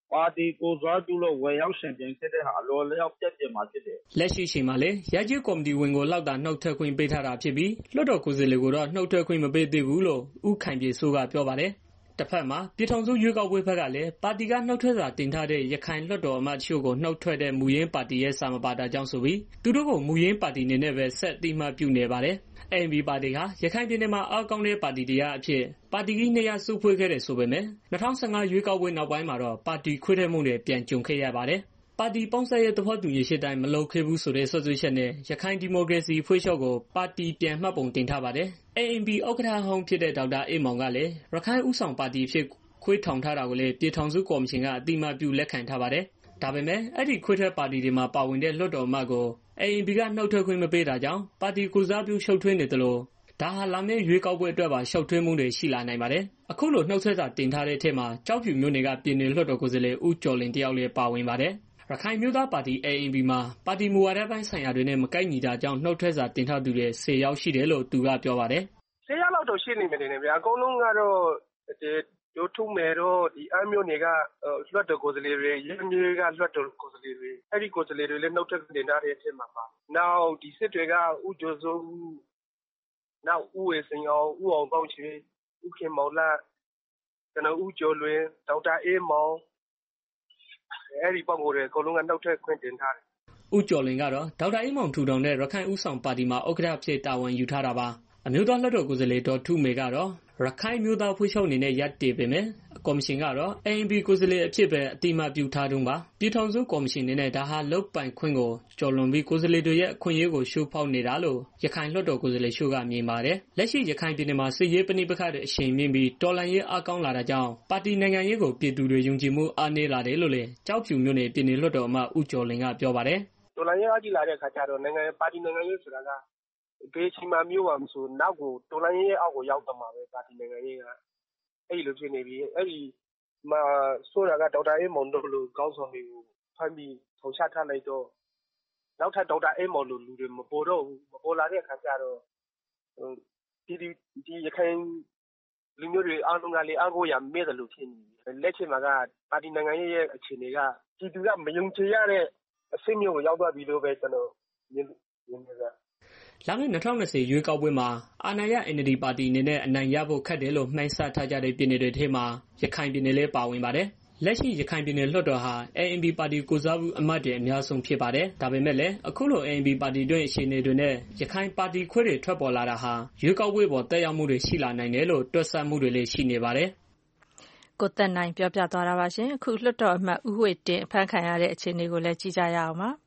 ပါတီကိုစားပြုလို့ဝင်ရောက်ရှင်ပြန်ခဲ့တဲ့ဟာလောလျောက်ပြတ်ပြတ်မှာဖြစ်တယ်လက်ရှိချိန်မှာလေရကြီးကော်မတီဝင်ကိုလောက်တာနှုတ်ထွက်ခွင့်ပေးထားတာဖြစ်ပြီးလွှတ်တော်ကိုယ်စားလှယ်ကိုတော့နှုတ်ထွက်ခွင့်မပေးသေးဘူးလို့ဦးခိုင်ပြေစိုးကပြောပါတယ်တစ်ဖက်မှာပြည်ထောင်စုရွေးကောက်ပွဲဘက်ကလည်းပါတီကနှုတ်ထွက်စာတင်ထားတဲ့ရခိုင်လွှတ်တော်အမတ်ချို့ကိုနှုတ်ထွက်တဲ့မူရင်းပါတီရဲ့စာမပါတာကြောင့်ဆိုပြီးသူတို့ကိုမူရင်းပါတီနေနဲ့ပဲဆက်အတိမတ်ပြုနေပါတယ်A N P ပါတီဟာရခိုင်ပြည်နယ်မှာအောက်ကောင်းတဲ့ပါတီတရားအဖြစ်ပါတီကြီးနေရာစုဖွဲ့ခဲ့တယ်ဆိုပေမဲ့၂၀၁၅ရွေးကောက်ပွဲနောက်ပိုင်းမှာတော့ပါတီခွဲထွက်မှုတွေပြန်ကြုံခဲ့ရပါတယ်ပါတီပေါင်းစပ်ရေးသဘောတူညီချက်တိုင်းမလုပ်ခဲ့ဘူးဆိုတဲ့ဆွဆွချက်နဲ့ရခိုင်ဒီမိုကရေစီအဖွဲ့ချုပ်ကိုပါတီပြန်မှတ်ပုံတင်ထားပါတယ် A N P ဥက္ကဋ္ဌဟောင်းဖြစ်တဲ့ဒေါက်တာအေးမောင်ကလည်းရခိုင်ဥဆောင်ပါတီဖြစ်ခွဲထောင်ထားတာကိုလည်းပြည်ထောင်စုကော်မရှင်ကအတိမတ်ပြုလက်ခံထားပါတယ်ဒါပေမဲ့အဲ့ဒီခွဲထွက်ပါတီတွေမှာပါဝင်တဲ့လွှတ်တော်အမတ်ကို A N P ကနှုတ်ထွက်ခွင့်မပေးတာကြောင့်ပါတီကိုစားပြုရှုပ်ထွေးနေတယ်လို့ဒါဟာလာမယ့်ရွေးကောက်ပွဲအတွက်ပါရှုပ်ထွေးမှုတွေရှိလာနိုင်ပါတယ်အခုလိုနှုတ်ဆက်စာတင်ထားတဲ့အထက်မှာကြောက်ဖြူမျိုးတွေကပြည်နယ်လွှတ်တော်ကိုယ်စားလှယ်ဦးကျော်လင်တယောက်လည်းပါဝင်ပါတယ်ရခိုင်မျိုးသားပါတီ A N P မှာပါတီမူဝါဒပိုင်းဆိုင်ရာတွေနဲ့မကိုက်ညီတာကြောင့်နှုတ်ထွက်စာတင်ထားသူတွေဆယ်ယောက်ရှိတယ်လို့သူကပြောပါတယ်ဆယ်ယောက်လောက်တော့ရှိနေမယ်နေဗျာအကုန်လုံးကတော့ရိုးထုမယ်တော့ဒီအမျိုးတွေကလွှတ်တော်ကိုယ်စားလှယ်တွေရင်းမျိုးကလွှတ်တော်ကိုယ်စားလှယ်တွေအဲ့ဒီကိုယ်စားလှယ်တွေလည်းနှုတ်ထွက်တင်ထားတဲ့အထက်မှာပါနောက်ဒီစစ်တွေကဦးကျော်စိုးနောက်ဦးဝေစင်အောင်ဦးအောင်ပေါင်းချေဦးခင်မောင်လာကျွန်တော်ဦးကျော်လွင်ဒေါက်တာအေးမောင်အဲ့ဒီပုံကိုယ်တွေအကုန်လုံးကနှုတ်ထွက်ခွင့်တင်ထားတယ်ဦးကျော်လင်ကတော့ဒေါက်တာအေးမောင်ထူထောင်တဲ့ရခိုင်ဥဆောင်ပါတီမှာဥက္ကဋ္ဌဖြစ်တာဝန်ယူထားတာပါအမျိုးသားလွှတ်တော်ကိုယ်စားလှယ်ဒေါ်ထုမေကတော့ရခိုင်မျိုးသားဖွဲ့ချုပ်အနေနဲ့ရပ်တည်ပေမဲ့ကော်မရှင်ကတော့ A N P ကိုယ်စားလှယ်အဖြစ်ပဲအတိမတ်ပြုထားတုန်းပါပြည်ထောင်စုကော်မရှင်အနေနဲ့ဒါဟာလုတ်ပိုင်ခွင့်ကိုကျော်လွန်ပြီးကိုယ်စားလှယ်တွေရဲ့အခွင့်အရေးကိုရှုံးဖောက်နေတာလို့ရခိုင်လွှတ်တော်ကိုယ်စားလှယ်ရှို့ကမြင်ပါတယ်လက်ရှိရခိုင်ပြည်နယ်မှာစစ်ရေးပဋိပက္ခတွေအရှိန်မြင့်ပြီးတော်လှန်ရေးအကောင်းလာတာကြောင့်ပါတီနိုင်ငံရေးကိုပြည်သူတွေယုံကြည်မှုအားနည်းလာတယ်လို့လည်းကြောက်ဖြူမျိုးနယ်ပြည်နယ်လွှတ်တော်အမတ်ဦးကျော်လင်ကပြောပါတယ်တော်လှန်ရေးအကြီးလာတဲ့အခါကျတော့နိုင်ငံပါတီနိုင်ငံရေးဆိုတာကဘေးချီမာမျိုးပါမဆိုနောက်ကိုတော်လှန်ရေးအောက်ကိုရောက်တော့မှာပဲပါတီနိုင်ငံရေးကအဲ့လိုဖြစ်နေပြီအဲ့ဒီမှာဆိုတာကဒေါက်တာအေးမောင်တို့လိုကောင်းဆောင်တွေကိုဖမ်းပြီးထုံချထားလိုက်တော့နောက်ထပ်ဒေါက်တာအေးမောင်လိုလူတွေမပေါ်တော့ဘူးမပေါ်လာတဲ့အခါကျတော့ဒီဒီဒီရခိုင်လူမျိုးတွေအားလုံးကလည်းအားကိုးရမဲ့တယ်လို့ဖြစ်နေတယ်လက်ချင်မှာကပါတီနိုင်ငံရေးရဲ့အခြေအနေကပြည်သူကမယုံကြည်ရတဲ့အဆင့်မျိုးကိုရောက်သွားပြီလို့ပဲကျွန်တော်မြင်မြင်နေတာလာမယ့်၂၀၂၀ရွေးကောက်ပွဲမှာအာဏာရ N L D ပါတီအနေနဲ့အနိုင်ရဖို့ခက်တယ်လို့မှန်းဆထားကြတဲ့ပြည်နယ်တွေထဲမှာရခိုင်ပြည်နယ်လည်းပါဝင်ပါတယ်။လက်ရှိရခိုင်ပြည်နယ်လွှတ်တော်ဟာ A N P ပါတီကိုစားပြုအမတ်တွေအများဆုံးဖြစ်ပါတယ်။ဒါပေမဲ့လည်းအခုလို A N P ပါတီတွင်းအခြေအနေတွေနဲ့ရခိုင်ပါတီခွဲတွေထွက်ပေါ်လာတာဟာရွေးကောက်ပွဲပေါ်တက်ရောက်မှုတွေရှိလာနိုင်တယ်လို့တွက်ဆမှုတွေလည်းရှိနေပါတယ်။ကိုသက်နိုင်ပြောပြသွားတာပါရှင်။အခုလွှတ်တော်အမတ်ဦးဝှေ့တင်းအဖမ်းခံရတဲ့အခြေအနေကိုလည်းကြည့်ကြရအောင်ပါ။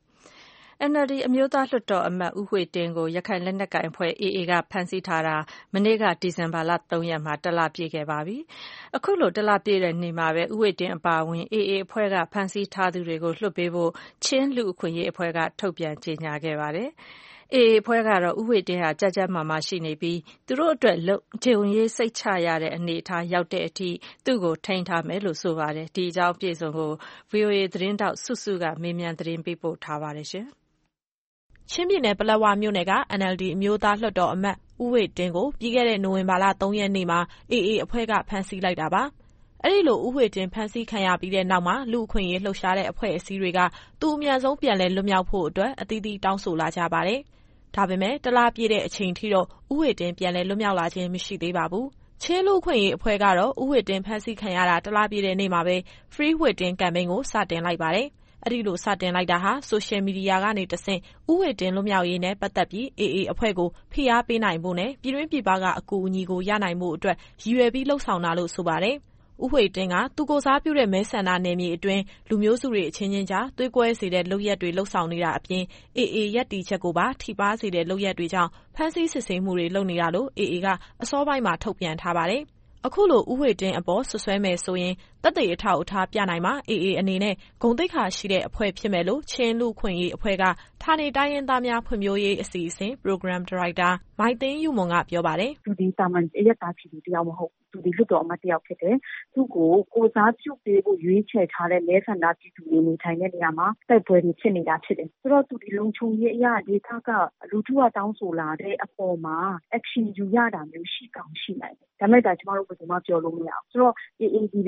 N L D အမျိုးသားလွှတ်တော်အမတ်ဦးဝှေ့တင်းကိုရခိုင်လက်နက်ကိုင်အဖွဲ့ A A ကဖမ်းဆီးထားတာမနေ့ကဒီဇင်ဘာလ၃ရက်မှာတလပြည့်ခဲ့ပါပြီ။အခုလိုတလပြည့်တဲ့နေ့မှာပဲဦးဝှေ့တင်းအပါအဝင် A A အဖွဲ့ကဖမ်းဆီးထားသူတွေကိုလွှတ်ပေးဖို့ချင်းလူ့အခွင့်အရေးအဖွဲ့ကထုတ်ပြန်ကြေညာခဲ့ပါတယ်။ A A အဖွဲ့ကတော့ဦးဝှေ့တင်းဟာကြပ်ကြပ်မာမာရှိနေပြီးသူတို့အတွက်လုံခြုံရေးစိတ်ချရတဲ့အနေအထားရောက်တဲ့အထိသူ့ကိုထိန်းထားမယ်လို့ဆိုပါတယ်။ဒီအကြောင်းအပြည့်အစုံကို V O A သတင်းထောက်စုစုကမေးမြန်းသတင်းပေးပို့ထားပါတယ်ရှင်။ချင်းပြည်နယ်ပလက်ဝမြို့နယ်က N L D အမျိုးသားလွှတ်တော်အမတ်ဦးဝှေ့တင်းကိုပြီးခဲ့တဲ့နိုဝင်ဘာလ၃ရက်နေ့မှာ A A အဖွဲ့ကဖမ်းဆီးလိုက်တာပါ။အဲဒီလိုဦးဝှေ့တင်းဖမ်းဆီးခံရပြီးတဲ့နောက်မှာလူ့အခွင့်အရေးလှုပ်ရှားတဲ့အဖွဲ့အစည်းတွေကသူအမြန်ဆုံးပြန်လည်လွတ်မြောက်ဖို့အတွက်အသီးသီးတောင်းဆိုလာကြပါတယ်။ဒါပေမဲ့တလားပြည့်တဲ့အချိန်ထိတော့ဦးဝှေ့တင်းပြန်လည်လွတ်မြောက်လာခြင်းမရှိသေးပါဘူး။ချင်းလူ့အခွင့်အရေးအဖွဲ့ကတော့ဦးဝှေ့တင်းဖမ်းဆီးခံရတာတလားပြည့်တဲ့နေ့မှာပဲ Free ဝှေ့တင်း campaign ကိုစတင်လိုက်ပါတယ်။အဲ့ဒီလိုစတင်လိုက်တာဟာဆိုရှယ်မီဒီယာကနေတဆင့်ဦးဝှေ့တင်းလွတ်မြောက်ရေးနဲ့ပတ်သက်ပြီး A A အဖွဲ့ကိုဖိအားပေးနိုင်ဖို့နဲ့ပြည်တွင်းပြည်ပကအကူအညီကိုရနိုင်ဖို့အတွက်ရည်ရွယ်ပြီးလှုပ်ဆောင်တာလို့ဆိုပါတယ်။ဦးဝှေ့တင်းကသူကိုစားပြုတဲ့မဲဆန္ဒနယ်မြေအတွင်းလူမျိုးစုတွေအချင်းချင်းကြားသွေးကွဲစေတဲ့လုပ်ရက်တွေလှုပ်ဆောင်နေတာအပြင် A A ရပ်တီချက်ကိုပါထိပါစေတဲ့လုပ်ရက်တွေကြောင့်ဖမ်းဆီးစစ်ဆေးမှုတွေလုပ်နေတာလို့ A A ကအစောပိုင်းမှာထုတ်ပြန်ထားပါတယ်။အခုလိုဦးဝှေ့တင်းအပေါ်ဆွဆွဲမယ်ဆိုရင်သက်သေအထောက်အထားပြနိုင်မှာ A A အနေနဲ့ဂုဏ်သိက္ခာရှိတဲ့အဖွဲ့ဖြစ်မယ်လို့ချင်းလူ့ခွင့်ရေးအဖွဲ့ကဌာနေတိုင်းရင်းသားများဖွံ့ဖြိုးရေးအစီအစဉ် Program Director မိုက်သိန်းယူမွန်ကပြောပါတယ်။သူဒီတာမန်အရက်သားဖြစ်သူတယောက်မဟုတ်သူဒီလွတ်တော်အမတ်တယောက်ဖြစ်တယ်။သူ့ကိုကိုစားပြုပေးဖို့ရွေးချယ်ထားတဲ့မဲဆန္ဒပြည်သူတွေနေထိုင်တဲ့နေရာမှာတိုက်ပွဲတွေဖြစ်နေတာဖြစ်တယ်။ဆိုတော့သူဒီလုံခြုံရေးအရာဒေသကလူထုကတောင်းဆိုလာတဲ့အပေါ်မှာ action ယူရတာမျိုးရှိကောင်းရှိနိုင်တယ်။ဒါမဲ့ဒါကျမတို့ဘယ်သူမှပြောလို့မရအောင်။ဆိုတော့ A A ဒီလည်းပဲအက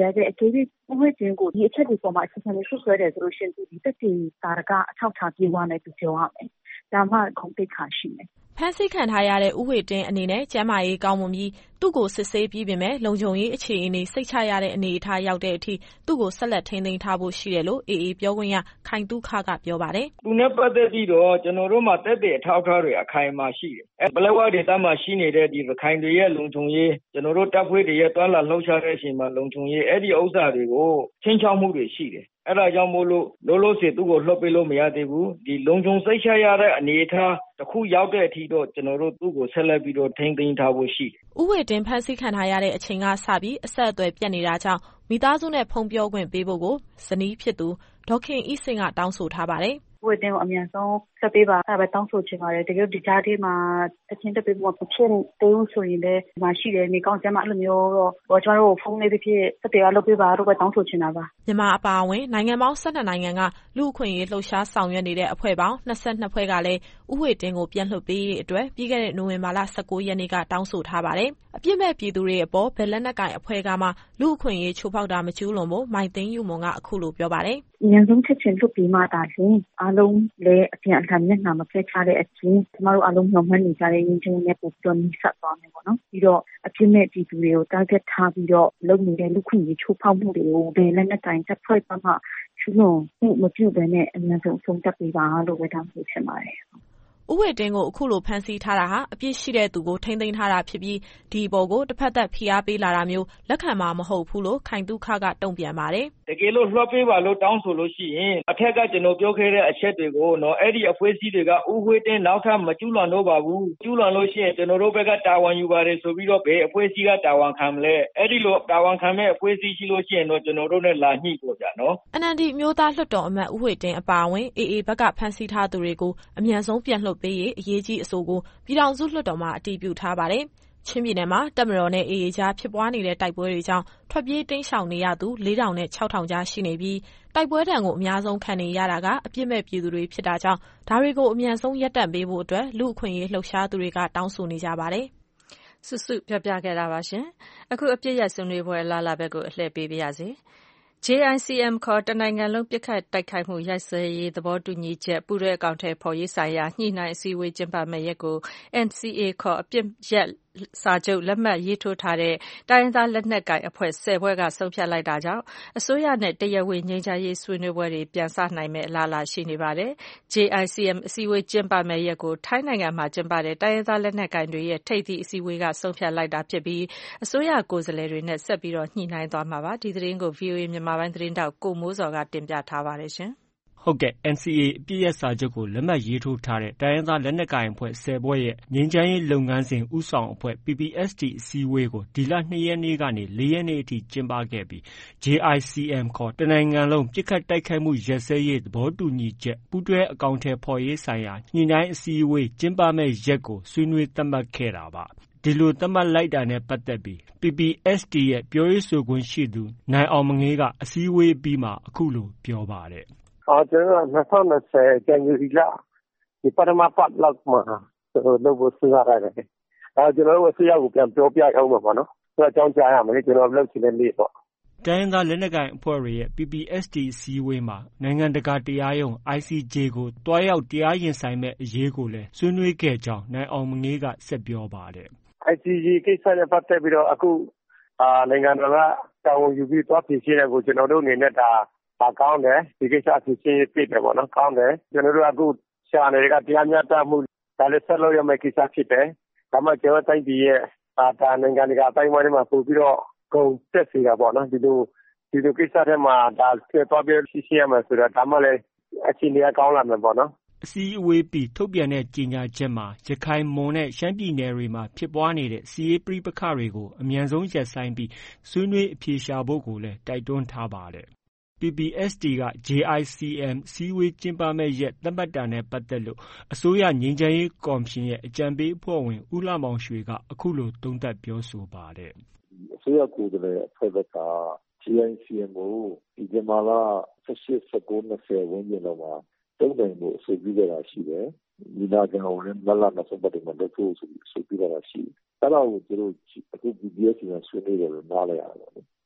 ကေဒီဥပဒေတင်ကိုဒီအချက်ဒီပေါ်မှာအချက်ချင်ဆွဆွဲတယ်ဆိုလို့ရှင်သူဒီတက်တီတာရကအထောက်ထားပြေးွားနေသူပြောရမယ်ဒါမှခုံတိတ်ခါရှိမယ်ဖမ်းဆီးခံထားရတဲ့ဥဝေတင်းအနေနဲ့ကျန်းမာရေးကောင်းမွန်ပြီးသူ့ကိုစစ်ဆေးပြီးပြင်မဲ့လုံခြုံရေးအခြေအနေစိတ်ချရတဲ့အနေအထားရောက်တဲ့အထိသူ့ကိုဆက်လက်ထိန်းသိမ်းထားဖို့ရှိတယ်လို့အေအေပြောခွင့်ရခိုင်တုခကပြောပါတယ်။သူနဲ့ပတ်သက်ပြီးတော့ကျွန်တော်တို့မှာတက်တဲ့အထောက်အထားတွေအခိုင်အမာရှိတယ်။အဲပလက်ဝဒေသမှာရှိနေတဲ့ဒီရခိုင်တွေရဲ့လုံခြုံရေးကျွန်တော်တို့တပ်ဖွဲ့တွေရဲ့တွာလာလှုပ်ရှားတဲ့အချိန်မှာလုံခြုံရေးအဲ့ဒီဥစ္စာတွေကိုချင်းချောက်မှုတွေရှိတယ်။အဲ့ဒါကြောင့်မို့လို့လို့လို့စီသူ့ကိုလှုပ်ပေးလို့မရသေးဘူး။ဒီလုံခြုံစိတ်ချရတဲ့အနေအထားတစ်ခုရောက်တဲ့အထိတော့ကျွန်တော်တို့သူ့ကိုဆက်လက်ပြီးတော့ထိန်းသိမ်းထားဖို့ရှိတယ်။ဥဝေတင်းဖမ်းဆီးခံထားရတဲ့အချိန်ကစပြီးအဆက်အသွယ်ပြတ်နေတာကြောင့်မိသားစုနဲ့ဖုန်းပြောခွင့်ပေးဖို့ကိုဇနီးဖြစ်သူဒေါခင်ဤစင်ကတောင်းဆိုထားပါတယ်။ဥပဒေတင်ကိုအမြန်ဆုံးဆက်ပေးပါအဲ့ပဲတောင်းဆိုချင်ပါတယ်တကယ်ဒီကြားထဲမှာအချင်းတက်ပေးဖို့ဖြစ်သေးဘူးဆိုရင်လည်းဒီမှာရှိတယ်နေကောင်းကျမ်းမအဲ့လိုမျိုးတော့ဘောကျွန်တော်တို့ဖုန်းလေးတစ်ဖြစ်ဆက်ပေးရလုပ်ပေးပါတော့ပဲတောင်းဆိုချင်တာပါမြန်မာအပါအဝင်နိုင်ငံပေါင်း၁၂နိုင်ငံကလူ့အခွင့်အရေးလှုပ်ရှားဆောင်ရွက်နေတဲ့အဖွဲ့ပေါင်း၂၂ဖွဲ့ကလည်းဥဝေတင်းကိုပြန်လွှတ်ပေးရေးအတွက်ပြီးခဲ့တဲ့နိုဝင်ဘာလ၁၉ရက်နေ့ကတောင်းဆိုထားပါတယ်အပြစ်မဲ့ပြည်သူတွေအပေါ်ဘယ်လက်နက်ကိုင်အဖွဲ့ကမှလူ့အခွင့်အရေးချိုးဖောက်တာမကျူးလွန်ဖို့မိုင်သိန်းယူမွန်ကအခုလိုပြောပါတယ်အရင်ဆုံးချက်ချင်းလွတ်ပြီးမှဒါချင်းအားလုံးလည်းအပြန်အလှန်မျက်နှာမပြတ်ချတဲ့အချင်းကျမတို့အားလုံးမျှော်မှန်းနေကြတဲ့ရင်းချင်းနဲ့ပို့ပြီးတော့နှိစက်သွားမယ်ပေါ့နော်ပြီးတော့အပြစ်မဲ့ပြည်သူတွေကို target ထားပြီးတော့လုပ်နေတဲ့လူခွင့်ရေးချိုးဖောက်မှုတွေကိုဘယ်လက်နက်ကိုင်တပ်ဖွဲ့မှကျူးလွန်မှုမပြုဘဲနဲ့အများဆုံးဆုံးသက်ပေးပါလို့ပဲတောင်းဆိုချင်ပါတယ်ဥဝေတင်းကိုအခုလိုဖမ်းဆီးထားတာဟာအပြစ်ရှိတဲ့သူကိုထိန်းသိမ်းထားတာဖြစ်ပြီးဒီအပေါ်ကိုတစ်ဖက်သက်ဖိအားပေးလာတာမျိုးလက်ခံမှာမဟုတ်ဘူးလို့ခိုင်တုခကတုံ့ပြန်ပါတယ်။တကယ်လို့လွှတ်ပေးပါလို့တောင်းဆိုလို့ရှိရင်အထက်ကကျွန်တော်ပြောခဲ့တဲ့အချက်တွေကိုနော်အဲ့ဒီအဖွဲ့အစည်းတွေကဥဝေတင်းနောက်ထပ်မကျူးလွန်တော့ပါဘူး။ကျူးလွန်လို့ရှိရင်ကျွန်တော်တို့ဘက်ကတာဝန်ယူပါတယ်ဆိုပြီးတော့ဘယ်အဖွဲ့အစည်းကတာဝန်ခံမလဲ။အဲ့ဒီလိုတာဝန်ခံမဲ့အဖွဲ့အစည်းရှိလို့ရှိရင်တော့ကျွန်တော်တို့နဲ့လာညှိဖို့ကြနော်။ အန် အယ်လ် ဒီ မျိုးသားလွှတ်တော်အမတ်ဥဝေတင်းအပါအဝင်အေအေဘက်ကဖမ်းဆီးထားသူတွေကိုအမြန်ဆုံးပြန်လွှတ်ပေးရေးအရေးကြီးအဆိုကိုပြည်ထောင်စုလွှတ်တော်မှာအတည်ပြုထားပါတယ်။ချင်းပြည်နယ်မှာတပ်မတော်နဲ့အေအေကြားဖြစ်ပွားနေတဲ့တိုက်ပွဲတွေကြောင့်ထွက်ပြေးတိမ်းရှောင်နေရသူလေးထောင်နဲ့ခြောက်ထောင်ကြားရှိနေပြီးတိုက်ပွဲဒဏ်ကိုအများဆုံးခံနေရတာကအပြစ်မဲ့ပြည်သူတွေဖြစ်တာကြောင့်ဒါတွေကိုအမြန်ဆုံးရပ်တန့်ပေးဖို့အတွက်လူ့အခွင့်အရေးလှုပ်ရှားသူတွေကတောင်းဆိုနေကြပါတယ်။စုစုပြောပြခဲ့တာပါရှင်။အခုအပြစ်ရဆွေးနွေးပွဲလာလာဘက်ကိုအလှည့်ပေးပါရစေ။ဂျေ အိုင် စီ အမ် ခေါ်တနိုင်ငံလုံးပစ်ခတ်တိုက်ခိုက်မှုရပ်စဲရေးသဘောတူညီချက်ပူးတွဲအကောင်အထည်ဖော်ရေးဆိုင်ရာညှိနှိုင်းအစည်းအဝေးကျင်းပမယ့်ရက်ကို အန် စီ အေ ခေါ်အပစ်ရပ်စာချုပ်လက်မှတ်ရေးထိုးထားတဲ့တိုင်းရင်းသားလက်နက်ကိုင်အဖွဲ့၁၀ဖွဲ့ကဆုံးဖြတ်လိုက်တာကြောင့်အစိုးရနဲ့တရားဝင်ငြိမ်းချမ်းရေးဆွေးနွေးပွဲတွေပြန်စနိုင်မယ့်အလားအလာရှိနေပါတယ်။ ဂျေ အိုင် စီ အမ် အစည်းအဝေးကျင်းပမယ့်ရက်ကိုထိုင်းနိုင်ငံမှာကျင်းပတဲ့တိုင်းရင်းသားလက်နက်ကိုင်တွေရဲ့ထိပ်သီးအစည်းအဝေးကဆုံးဖြတ်လိုက်တာဖြစ်ပြီးအစိုးရကိုယ်စားလှယ်တွေနဲ့ဆက်ပြီးညှိနှိုင်းသွားမှာပါ။ဒီသတင်းကို ဗွီအိုအေမြန်မာပိုင်းသတင်းထောက်ကိုမိုးစော်ကတင်ပြထားပါတယ်ရှင်။ဟုတ်ကဲ့ အန် စီ အေ အပစ်ရပ်စာချုပ်ကိုလက်မှတ်ရေးထိုးထားတဲ့တိုင်းရင်းသားလက်နက်ကိုင်အဖွဲ့၁၀ဖွဲ့ရဲ့ငြိမ်းချမ်းရေးလုပ်ငန်းစဉ်ဦးဆောင်အဖွဲ့ ပီ ပီ အက်စ် တီ အစည်းအဝေးကိုဒီလ၂ရက်နေ့ကနေ၄ရက်နေ့အထိကျင်းပခဲ့ပြီး ဂျေ အိုင် စီ အမ် ခေါ်တနိုင်ငံလုံးပစ်ခတ်တိုက်ခိုက်မှုရပ်စဲရေးသဘောတူညီချက်ပူးတွဲအကောင်အထည်ဖော်ရေးဆိုင်ရာညှိနှိုင်းအစည်းအဝေးကျင်းပမယ့်ရက်ကိုဆွေးနွေးသတ်မှတ်ခဲ့တာပါ။ဒီလိုသတ်မှတ်လိုက်တာနဲ့ပတ်သက်ပြီး ပီ ပီ အက်စ် တီ ရဲ့ပြောရေးဆိုခွင့်ရှိသူနိုင်အောင်မငေးကအစည်းအဝေးအပြီးမှာအခုလိုပြောပါတယ်။အော်ကျွန်တော်တို့၂၀၂၀ဇန်နဝါရီလဒီပထမပတ်လောက်မှာကျွန်တော်လုပ်ဖို့စဉ်းစားရတယ်။အဲကျွန်တော်တို့အစိုးရကိုပြန်ပြောပြအောင်ပါပေါ့နော်။ဆိုတော့အကြောင်းကြားရမယ်ကျွန်တော်လုပ်ချင်တဲ့နေ့ပေါ့။တိုင်းရင်းသားလက်နက်ကိုင်အဖွဲ့တွေရဲ့ ပီ ပီ အက်စ် တီ အစည်းအဝေးမှာနိုင်ငံတကာတရားရုံး အိုင် စီ ဂျေ ကိုတွားရောက်တရားရင်ဆိုင်မဲ့အရေးကိုလည်းဆွေးနွေးခဲ့ကြောင်းနိုင်အောင်မငေးကဆက်ပြောပါတယ်။ အိုင် စီ ဂျေ ကိစ္စနဲ့ပတ်သက်ပြီးတော့အခုနိုင်ငံတော်ကတာဝန်ယူပြီးသွားဖြေရှင်းတဲ့ကိုကျွန်တော်တို့အနေနဲ့ဒါဒါကောင်းတယ်ဒီကိစ္စဖြေရှင်းပြတယ်ပေါ့နော်ကောင်းတယ်ကျွန်တော်တို့အခုရှာနေတာတရားမျှတမှုဒါလည်းဆက်လုပ်ရမယ့်ကိစ္စဖြစ်တယ်ဒါမှကျွန်တော်တိုင်းပြည်ရဲ့ဒါနိုင်ငံတကာအတိုင်းအဝိုင်းမှာပို့ပြီးတော့ဂုဏ်တက်စေတာပေါ့နော်ဒီလိုဒီလိုကိစ္စတွေမှာဒါဆက်သွားပြီးရှင်းရှင်းရမယ်ဆိုတော့ဒါမှလည်းအခြေအနေကောင်းလာမယ်ပေါ့နော်အစည်းအဝေးပြီးထုတ်ပြန်တဲ့ကြေညာချက်မှာရခိုင်မွန်နဲ့ရှမ်းပြည်နယ်တွေမှာဖြစ်ပွားနေတဲ့စစ်ရေးပဋိပက္ခတွေကိုအမြန်ဆုံးရပ်ဆိုင်းပြီးဆွေးနွေးအဖြေရှာဖို့ကိုလည်းတိုက်တွန်းထားပါတယ်။ ပီ ပီ အက်စ် တီ က ဂျေ အိုင် စီ အမ် အစည်းအဝေးကျင်းပမယ့်ရက်သတ်မှတ်တာနဲ့ပတ်သက်လို့အစိုးရငြိမ်းချမ်းရေးကော်မရှင်ရဲ့အကြံပေးအဖွဲ့ဝင်ဦးလှမောင်ရွှေကအခုလိုသုံးသပ်ပြောဆိုပါတယ်။အစိုးရကိုယ်စားလှယ်အဖွဲ့ဘက်က ဂျေ အိုင် စီ အမ် ကိုဒီဇင်ဘာလ၁၈ ၁၉ ၂၀ဝန်းကျင်လောက်မှာတုံ့ပြန်ဖို့အဆိုပြုခဲ့တာရှိတယ်။ညီလာခံကိုလည်းမတ်လနောက်ဆုံးပတ်တွေမှာလုပ်ဖို့ဆိုပြီးအဆိုပြုခဲ့တာရှိတယ်။အဲဒါကိုသူတို့အခု ပီ ပီ အက်စ် တီ ကဆွေးနွေးတယ်လို့နားလည်ရတယ်ပေါ့လေ။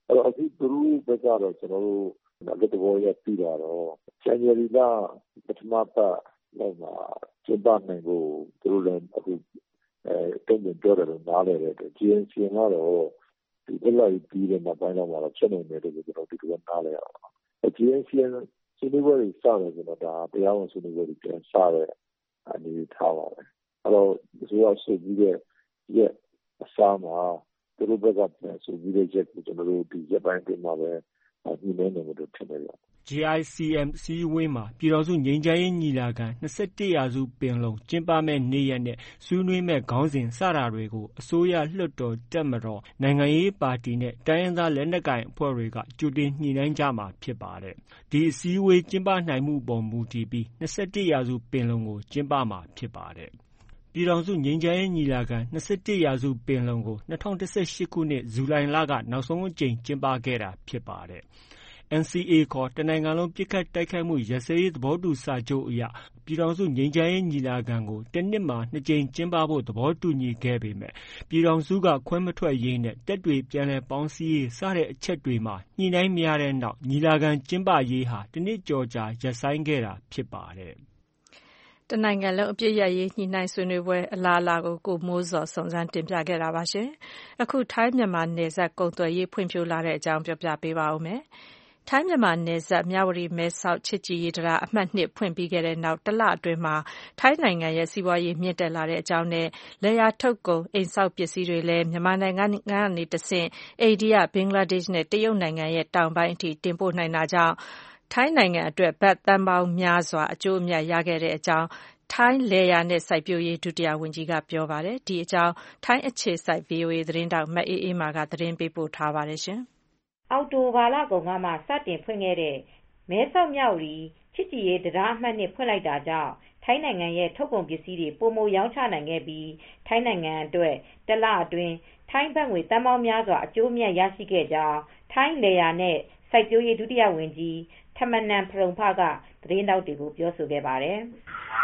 အဲ့တော့အခုသူတို့ဘက်ကတော့ကျွန်တော်တို့အကတဘောရပြီးတာတော့ဇန်နဝါရီလပထမပတ်လောက်မှာကျင်းပနိုင်ဖို့သူတို့လည်းအခုအဲတုံ့ပြန်ပြောတယ်လို့နားလည်တဲ့ ဂျီ အန် စီ အမ် ကတော့ဒီဘက်လိုက်ပြီးတဲ့နောက်ပိုင်းတော့မှတော့ချက်နေတယ်လို့ကျွန်တော်ဒီလိုနားလည်ရအောင်။ ဂျီ အန် စီ အမ် ဆွေးနွေးပွဲတွေစတယ်ဆိုတော့ဒါတရားဝင်ဆွေးနွေးပွဲတွေပြန်စတဲ့အနေထားပါပဲ။အဲ့တော့ဒီလိုဆိုပြီးတဲ့ရက်အစားမှာသူတို့ဘက်ကပြန်ဆိုပြီးတဲ့ရက်ကိုကျွန်တော်တို့ဒီရက်ပိုင်းပြင်မှာပဲညီမနေလို့ထင်တယ်ဗျ။ဂျီ အိုင် စီ အမ် စည်းဝေးမှာပြည်ထောင်စုငြိမ်းချမ်းရေးညီလာခံ၂၁ရာစုပင်လုံကျင်းပမဲ့နေ့ရက်နဲ့ဆွေးနွေးမဲ့ခေါင်းစဉ်စတာတွေကိုအစိုးရလွှတ်တော်တပ်မတော်နိုင်ငံရေးပါတီနဲ့တိုင်းရင်းသားလက်နက်ကိုင်အဖွဲ့တွေကကြိုတင်ညှိနှိုင်းကြမှာဖြစ်ပါတယ်။ဒီအစည်းအဝေးကျင်းပနိုင်မှုပေါ်မူတည်ပြီး၂၁ရာစုပင်လုံကိုကျင်းပမှာဖြစ်ပါတယ်။ပြည်ထောင်စုငြိမ်းချမ်းရေးညီလာခံ၂၁ရာစုပင်လုံကို၂၀၁၈ခုနှစ်ဇူလိုင်လကနောက်ဆုံးအကြိမ်ကျင်းပခဲ့တာဖြစ်ပါတယ်။ အန် စီ အေ ခေါ်တစ်နိုင်ငံလုံးပစ်ခတ်တိုက်ခိုက်မှုရပ်စဲရေးသဘောတူစာချုပ်အရပြည်ထောင်စုငြိမ်းချမ်းရေးညီလာခံကိုတစ်နှစ်မှာနှစ်ကြိမ်ကျင်းပဖို့သဘောတူညီခဲ့ပေမဲ့ပြည်ထောင်စုကခွဲမထွက်ရေးနဲ့တပ်တွေပြန်လည်ပေါင်းစည်းရေးစတဲ့အချက်တွေမှာညှိနှိုင်းမရတဲ့နောက်ညီလာခံကျင်းပရေးဟာတစ်နှစ်ကျော်ကြာရပ်ဆိုင်းခဲ့တာဖြစ်ပါတယ်။တနိုင်ငံလုံးအပစ်ရပ်ရေးညှိနှိုင်းဆွေးနွေးပွဲအလားအလာကိုကိုမိုးဇော်စုံစမ်းတင်ပြခဲ့တာပါရှင်။အခုထိုင်းမြန်မာနယ်စပ်ကုန်သွယ်ရေးဖွံ့ဖြိုးလာတဲ့အကြောင်းပြောပြပေးပါဦးမယ်။ထိုင်းမြန်မာနယ်စပ်မြဝတီမဲဆောက်ချစ်ကြည်ရေးတံတားအမှတ်၂ဖွင့်ပြီးခဲ့တဲ့နောက်တစ်လအတွင်းမှာထိုင်းနိုင်ငံရဲ့စီးပွားရေးမြင့်တက်လာတဲ့အကြောင်းနဲ့လယ်ယာထုတ်ကုန်အိမ်ဆောက်ပစ္စည်းတွေလည်းမြန်မာနိုင်ငံကနေတဆင့်အိန္ဒိယ၊ဘင်္ဂလားဒေ့ရှ်နဲ့တရုတ်နိုင်ငံရဲ့တောင်ပိုင်းအထိတင်ပို့နိုင်တာကြောင့်ထိုင်းနိုင်ငံအတွက်ဘတ်သန်းပေါင်းများစွာအကျိုးအမြတ်ရခဲ့တဲ့အကြောင်းထိုင်းလယ်ယာနဲ့စိုက်ပျိုးရေးဒုတိယဝန်ကြီးကပြောပါတယ်။ဒီအကြောင်းထိုင်းအခြေစိုက် ဗွီအိုအေသတင်းထောက်မအေးအေးမာကသတင်းပေးပို့ထားပါတယ်။အောက်တိုဘာလကုန်ကမှစတင်ဖွင့်ခဲ့တဲ့မဲဆောက်မြဝတီချစ်ကြည်ရေးတံတားအမှတ်၂ဖွင့်လိုက်တာကြောင့်ထိုင်းနိုင်ငံရဲ့ထုတ်ကုန်ပစ္စည်းတွေပိုမိုရောင်းချနိုင်ခဲ့ပြီးထိုင်းနိုင်ငံအတွက်တစ်လအတွင်းထိုင်းဘတ်ငွေသန်းပေါင်းများစွာအကျိုးအမြတ်ရရှိခဲ့ကြောင်းထိုင်းလယ်ယာနဲ့စိုက်ပျိုးရေးဒုတိယဝန်ကြီးထမနန်ဖရုံဖကသတင်းတောက်တွေကိုပြောဆိုခဲ့ပါတယ်။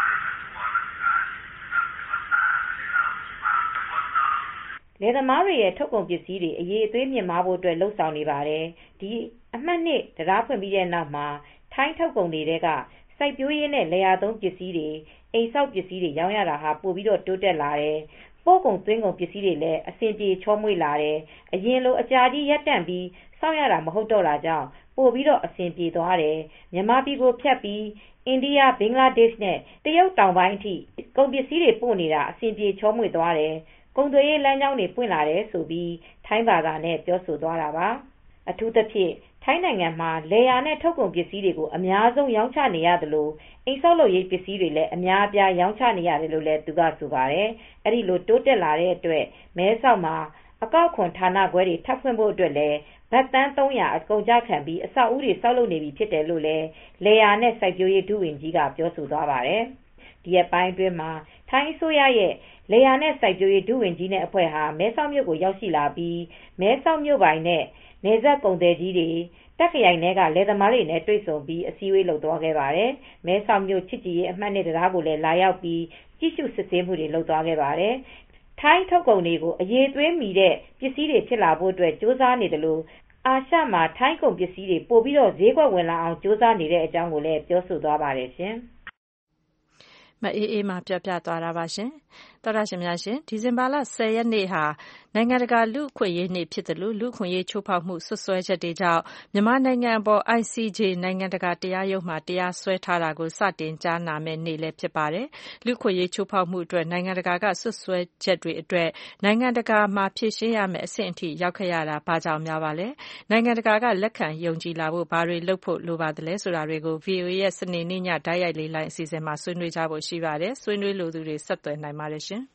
လယ်သမားတွေရဲ့ထုတ်ကုန်ပစ္စည်းတွေအရေးအသွေးမြင့်မားဖို့အတွက်လှုံ့ဆော်နေပါတယ်။ဒီအမှတ်နှစ်တံတားဖွင့်ပြီးတဲ့နောက်မှာထိုင်းထုတ်ကုန်တွေကစိုက်ပျိုးရေးနဲ့လယ်ယာသုံးပစ္စည်းတွေအိမ်ဆောက်ပစ္စည်းတွေရောင်းရတာဟာပိုပြီးတော့တိုးတက်လာတယ်။ပို့ကုန်သွင်းကုန်ပစ္စည်းတွေလည်းအဆင်ပြေချောမွေ့လာတယ်။အရင်လိုအကြာကြီးရပ်တန့်ပြီးစောင့်ရတာမဟုတ်တော့တာကြောင့်ပိုပြီးတော့အဆင်ပြေသွားတယ်။မြန်မာပြည်ကိုဖြတ်ပြီးအိန္ဒိယ၊ဘင်္ဂလားဒေ့ရှ်နဲ့တရုတ်တောင်ပိုင်းအထိကုန်ပစ္စည်းတွေပို့နေတာအဆင်ပြေချောမွေ့သွားတယ်။ကုန်သွယ်ရေးလမ်းကြောင်းတွေပွင့်လာတယ်ဆိုပြီးထိုင်းဘာသာနဲ့ပြောဆိုသွားတာပါ။အထူးသဖြင့်ထိုင်းနိုင်ငံမှာလယ်ယာနဲ့ထုတ်ကုန်ပစ္စည်းတွေကိုအများဆုံးရောင်းချနေရသလိုအိမ်ဆောက်လုပ်ရေးပစ္စည်းတွေလည်းအများအပြားရောင်းချနေရတယ်လို့လည်းသူကဆိုပါတယ်။အဲဒီလိုတိုးတက်လာတဲ့အတွက်မဲဆောက်မှာအကောက်ခွန်ဌာနခွဲတွေထပ်ဖွင့်ဖို့အတွက်လည်းဘတ်သန်းသုံးရာအကုန်ကျခံပြီးအဆောက်အဦတွေဆောက်လုပ်နေပြီဖြစ်တယ်လို့လည်းလယ်ယာနဲ့စိုက်ပျိုးရေးဒုဝန်ကြီးကပြောဆိုသွားပါတယ်။ဒီရက်ပိုင်းအတွင်းမှာထိုင်းအစိုးရရဲ့လယ်ယာနဲ့စိုက်ပျိုးရေးဒုဝန်ကြီးနဲ့အဖွဲ့ဟာမဲဆောက်မြို့ကိုရောက်ရှိလာပြီးမဲဆောက်မြို့ပိုင်နဲ့နယ်စပ်ကုန်သည်ကြီးတွေတက်ခရိုင်ထဲကလယ်သမားတွေနဲ့တွေ့ဆုံပြီးအစည်းအဝေးလုပ်သွားခဲ့ပါတယ်။မဲဆောက်မြို့ချစ်ကြည်ရေးအမှတ်၂တံတားကိုလည်းလာရောက်ပြီးကြည့်ရှုစစ်ဆေးမှုတွေလုပ်သွားခဲ့ပါတယ်။ထိုင်းထုတ်ကုန်တွေကိုအရေးသွေးမီတဲ့ပစ္စည်းတွေဖြစ်လာဖို့အတွက်ကြိုးစားနေတယ်လို့အာရှမှာထိုင်းကုန်ပစ္စည်းတွေပို့ပြီးတော့ဈေးကွက်ဝင်လာအောင်ကြိုးစားနေတဲ့အကြောင်းကိုလည်းပြောဆိုသွားပါတယ်ရှင်။မအေးအေးမာပြောပြသွားတာပါရှင်။သောတာရှင်များရှင်ဒီဇင်ဘာလ၁၀ရက်နေ့ဟာနိုင်ငံတကာလူ့အခွင့်အရေးနေ့ဖြစ်တယ်လို့လူ့အခွင့်အရေးချိုးဖောက်မှုဆွဆွဲချက်တွေကြောင့်မြန်မာနိုင်ငံအပေါ် အိုင် စီ ဂျေ နိုင်ငံတကာတရားရုံးမှာတရားစွဲထားတာကိုစတင်ကြားနာမယ့်နေ့လည်းဖြစ်ပါတယ်။လူ့အခွင့်အရေးချိုးဖောက်မှုအတွက်နိုင်ငံတကာကဆွဆွဲချက်တွေအတွက်နိုင်ငံတကာမှာဖြေရှင်းရမယ့်အဆင့်အထိရောက်ခဲ့ရတာဘာကြောင့်များပါလဲ။နိုင်ငံတကာကလက်ခံယုံကြည်လာဖို့ဘာတွေလုပ်ဖို့လိုပါသလဲဆိုတာတွေကို ဗွီအိုအေရဲ့စနေနေ့ညတိုက်ရိုက်လေးလိုင်းအစီအစဉ်မှာဆွေးနွေးကြဖို့ရှိပါတယ်။ဆွေးနွေးလိုသူတွေဆက်သွယ်နိုင်ပါတယ်ရှင်။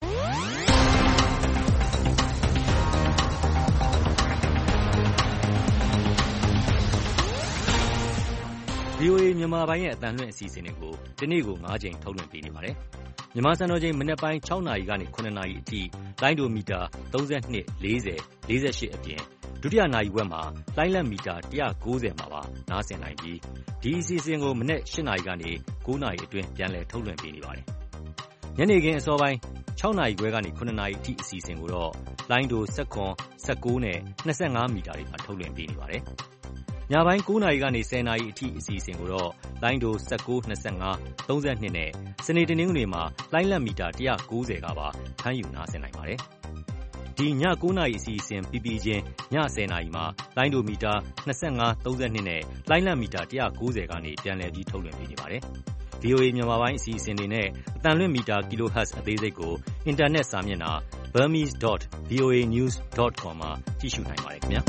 ဗွီအိုအေမြန်မာပိုင်းရဲ့အသံလွှင့်အစီအစဉ်တွေကိုဒီနေ့ကို၅ကြိမ်ထုတ်လွှင့်ပေးနေပါတယ်။မြန်မာစံတော်ချိန်မနက်ပိုင်း၆နာရီကနေ၇နာရီအထိလိုင်းဒိုမီတာ၃၂၄၀၄၈အပြင်ဒုတိယနာရီဝက်မှာလိုင်းလက်မီတာ၁၉၀မှာပါနားဆင်နိုင်ပြီးဒီအစီအစဉ်ကိုမနက်၈နာရီကနေ၉နာရီအတွင်းပြန်လည်ထုတ်လွှင့်ပေးနေပါတယ်။ညနေခင်းအစောပိုင်း၆နာရီခွဲကနေ၇နာရီအထိအစီအစဉ်ကိုတော့လိုင်းဒို၁၇ ၁၉နဲ့၂၅မီတာတွေမှာထုတ်လွှင့်ပေးနေပါတယ်။ညပိုင်း၉နာရီကနေ၁၀နာရီအထိအစီအစဉ်ကိုတော့လိုင်းဒို၁၉ ၂၅ ၃၂နဲ့စနေတနင်္ဂနွေမှာလိုင်းလတ်မီတာ၁၉၀ကပါဖမ်းယူနားဆင်နိုင်ပါတယ်။ဒီည၉နာရီအစီအစဉ်ပြီးပြီးချင်းည၁၀နာရီမှာလိုင်းဒိုမီတာ၂၅ ၃၂နဲ့လိုင်းလတ်မီတာ၁၉၀ကနေပြန်လည်ပြီးထုတ်လွှင့်ပေးနေပါတယ်။ဗွီအိုအေ မြန်မာပိုင်းအစီအစဉ်တွေနဲ့အသံလွှင့်မီတာ kilohertz အသေးစိတ်ကိုအင်တာနက်စာမျက်နှာ burmese dot v o a news dot com မှာကြည့်ရှုနိုင်ပါတယ်ခင်ဗျာ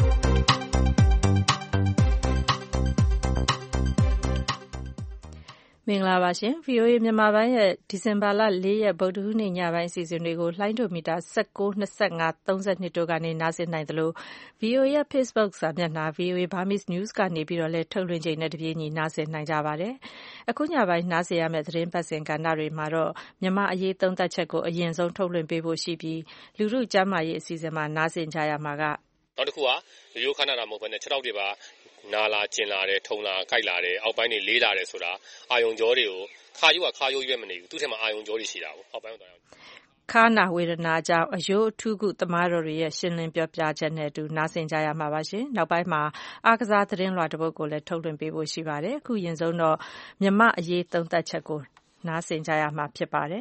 မင်္ဂလာပါရှင် ဗွီအိုအေ မြန်မာပိုင်းရဲ့ဒီဇင်ဘာလ၄ရက်ဗုဒ္ဓဟူးနေ့ညပိုင်းအစီအစဉ်တွေကိုလှိုင်းဒိုမီတာ၁၉ ၂၅ ၃၂တို့ကနေနားဆင်နိုင်သလို ဗွီအိုအေရဲ့ Facebook စာမျက်နှာ ဗွီအိုအေ Burmese News ကနေပြီးတော့လည်းထုတ်လွှင့်ချိန်နဲ့တပြေးညီနားဆင်နိုင်ကြပါတယ်။အခုညပိုင်းနားဆင်ရမယ့်သတင်းပတ်စဉ်ကဏ္ဍတွေမှာတော့မြန်မာအရေးသုံးသပ်ချက်ကိုအရင်ဆုံးထုတ်လွှင့်ပေးဖို့ရှိပြီးလူထုကျန်းမာရေးအစီအစဉ်မှာနားဆင်ကြရမှာကနောက်တစ်ခုကရိုးရိုးခဏတာမဟုတ်ဘဲနဲ့ခြေထောက်တွေပါနာလာကျင်လာတယ်ထုံလာကြိုက်လာတယ်အောက်ပိုင်းတွေလေးလာတယ်ဆိုတာအာယုံကြောတွေကိုခါယိုးကခါယိုးရွက်မနေဘူးသူ့ထဲမှာအာယုံကြောတွေရှိတာကိုအောက်ပိုင်းတော့ခါနာဝေဒနာကြောင့်အယိုးအထူးကုသမားတော်တွေရဲ့ရှင်းလင်းပြောပြချက်နဲ့အတူနားဆင်ကြရမှာပါရှင်နောက်ပိုင်းမှာအားကစားသတင်းလွှာတစ်ပုဒ်ကိုလည်းထုတ်လွှင့်ပေးဖို့ရှိပါတယ်အခုရင်ဆုံးတော့မြန်မာအရေးသုံးသပ်ချက်ကိုနားဆင်ကြရမှာဖြစ်ပါတယ်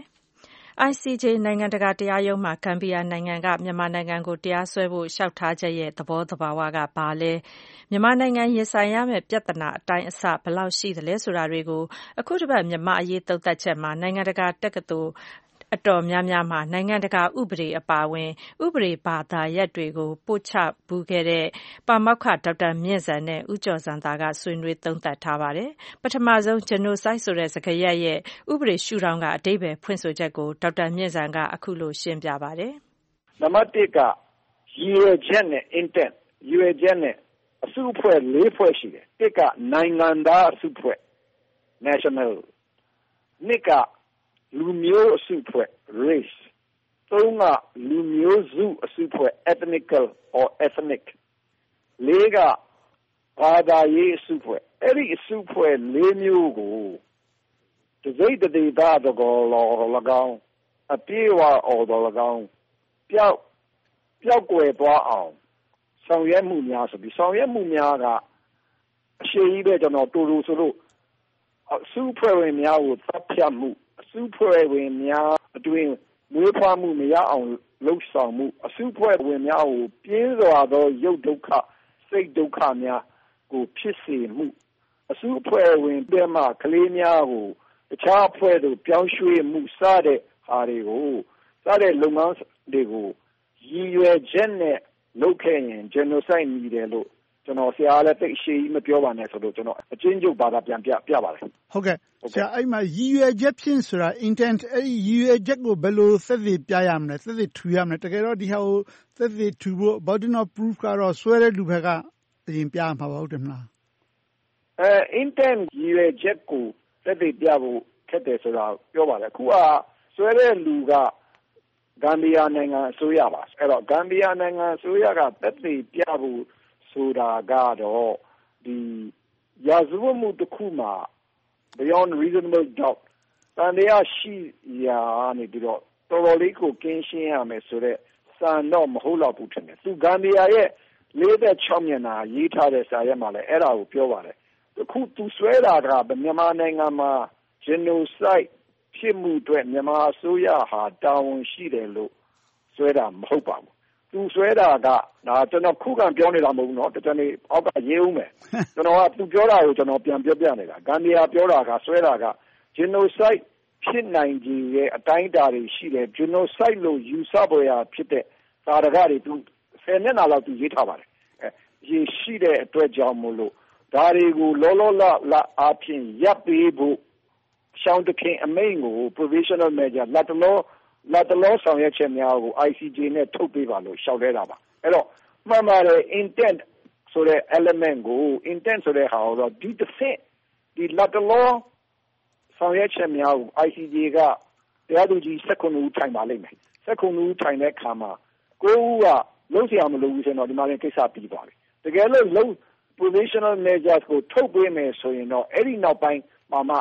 I C J နိုင်ငံတကာတရားရုံးမှာဂမ်ဘီယာနိုင်ငံကမြန်မာနိုင်ငံကိုတရားစွဲဖို့လျှောက်ထားချက်ရဲ့သဘောသဘာဝကဘာလဲမြန်မာနိုင်ငံရင်ဆိုင်ရမယ့်ပြဿနာအတိုင်းအဆဘယ်လောက်ရှိသလဲဆိုတာတွေကိုအခုတစ်ပတ်မြန်မာအရေးသုံးသပ်ချက်မှာနိုင်ငံတကာတက္ကသိုလ်အတော်များများမှာနိုင်ငံတကာဥပဒေအပါအဝင်ဥပဒေဘာသာရပ်တွေကိုပို့ချပူးခဲ့တဲ့ပါမောက္ခဒေါက်တာမြင့်ဇံနဲ့ဦးကျော်ဇံသာကဆွေးနွေးသုံးသပ်ထားပါတယ်ပထမဆုံး genocide ဆိုတဲ့စကားရပ်ရဲ့ဥပဒေရှုထောင့်ကအဓိပ္ပာယ်ဖွင့်ဆိုချက်ကိုဒေါက်တာမြင့်ဇံကအခုလိုရှင်းပြပါတယ်နံပါတ်တစ်ကရည်ရွယ်ချက်နဲ့ intent ရည်ရွယ်ချက်နဲ့အစုအဖွဲ့လေးဖွဲ့ရှိတယ်တစ်ကနိုင်ငံသားအစုအဖွဲ့ national နှစ်ကလူမျိုးအစုအဖွဲ့ race သုံးကလူမျိုးစုအစုအဖွဲ့ ethnical or ethnic လေးကဘာသာရေးအစုအဖွဲ့အဲ့ဒီအစုအဖွဲ့လေးမျိုးကိုတစိတ်တဒေသတကောလော၎င်းအပြေးဝအော်တော်၎င်းပျောက်ပျောက်ကွယ်သွားအောင်ဆောင်ရွက်မှုများဆိုပြီးဆောင်ရွက်မှုများကအရှိကြီးပဲကျွန်တော်တူတူဆိုလို့အစုအဖွဲ့ဝင်များကိုသတ်ဖြတ်မှုအစုဖွဲ့ဝင်များအတွင်မွေးဖွားမှုမရအောင်လှုပ်ဆောင်မှုအစုဖွဲ့ဝင်များကိုပြင်းစွာသောရုပ်ဒုက္ခစိတ်ဒုက္ခများကိုဖြစ်စေမှုအစုဖွဲ့ဝင်ပြမကလေးများကိုတခြားအဖွဲ့သို့ပြောင်းရွှေ့မှုစတဲ့ဟာတွေကိုစတဲ့လုပ်ငန်းတွေကိုရည်ရွယ်ချက်နဲ့လုပ်ခဲ့ရင် genocide မြည်တယ်လို့ကျွန်တော်ဆရာလည်းသိရှိမပြောပါနဲ့ဆိုတော့ကျွန်တော်အချင်းချုပ်ဘာသာပြန်ပြပြပါတယ်ဟုတ်ကဲ့ဆရာအဲ့မှာရည်ရွယ်ချက်ဖြင့်ဆိုတာ intent အဲ့ဒီရည်ရွယ်ချက်ကိုဘယ်လိုသက်သေပြရမလဲသက်သေထူရမလဲတကယ်တော့ဒီဟာကိုသက်သေထူဖို့ burden of proof ကတော့ဆွဲတဲ့လူဘက်ကအရင်ပြမှာပါဟုတ်တယ်မလားအဲ intent ရည်ရွယ်ချက်ကိုသက်သေပြဖို့ခက်တယ်ဆိုတာပြောပါတယ်အခုကဆွဲတဲ့လူကဂမ်ဘီယာနိုင်ငံအစိုးရပါအဲ့တော့ဂမ်ဘီယာနိုင်ငံအစိုးရကသက်သေပြဖို့ဆိုတာကတော့ဒီရာဇဝတ်မှုတစ်ခုမှာ beyond reasonable doubt တန်တရားရှိရာနေပြီးတော့တော်တော်လေးကိုကင်းရှင်းရမယ်ဆိုတော့စံတော့မဟုတ်တော့ဘူးထင်တယ်သူဂမ်ဘီယာရဲ့လေးသက်၆မျက်နှာရေးထားတဲ့စာရွက်မှာလည်းအဲ့ဒါကိုပြောပါတယ်အခုသူဆွဲတာကမြန်မာနိုင်ငံမှာ genocide ဖြစ်မှုအတွက်မြန်မာအစိုးရဟာတာဝန်ရှိတယ်လို့ဆွဲတာမဟုတ်ပါဘူးသူဆွဲတာကဒါကျွန်တော်ခုခံပြောနေတာမဟုတ်ဘူးเนาะတကယ်လို့အောက်ကရေးဦးမယ်ကျွန်တော်ကသူပြောတာကိုကျွန်တော်ပြန်ပြောပြနေတာဂမ်ဘီယာပြောတာကဆွဲတာက genocide ဖြစ်နိုင်ခြင်းရဲ့အတိုင်းအတာတွေရှိတယ် genocide လို့ယူဆပေါ်ရာဖြစ်တဲ့သာရကတွေသူဆယ်မျက်နှာလောက်သူရေးထားပါတယ်အဲရေးရှိတဲ့အတွက်ကြောင့်မို့လို့ဒါတွေကိုလောလောလလအားဖြင့်ရပ်ပေးဖို့ရှောင်းတခင်အမိန့်ကို provisional measure လက်တလောလက်တလောဆောင်ရွက်ချက်များကို I C J နဲ့ထုတ်ပေးပါလို့ရှောက်လဲတာပါအဲ့တော့မှန်ပါတယ် intent ဆိုတဲ့ element ကို intent ဆိုတဲ့ဟာကိုတော့ဒီတစ်ဆင့်ဒီလက်တလောဆောင်ရွက်ချက်များကို I C J ကတရားသူကြီး၁၉ဦးထိုင်ပါလိမ့်မယ်၁၉ဦးထိုင်တဲ့အခါမှာကိုဦးကလုံးစရာမလိုဘူးဆိုတော့ဒီမှာလည်းကိစ္စပြီးသွားပြီတကယ်လို့လုံး provisional measures ကိုထုတ်ပေးမယ်ဆိုရင်တော့အဲ့ဒီနောက်ပိုင်းမှာမှ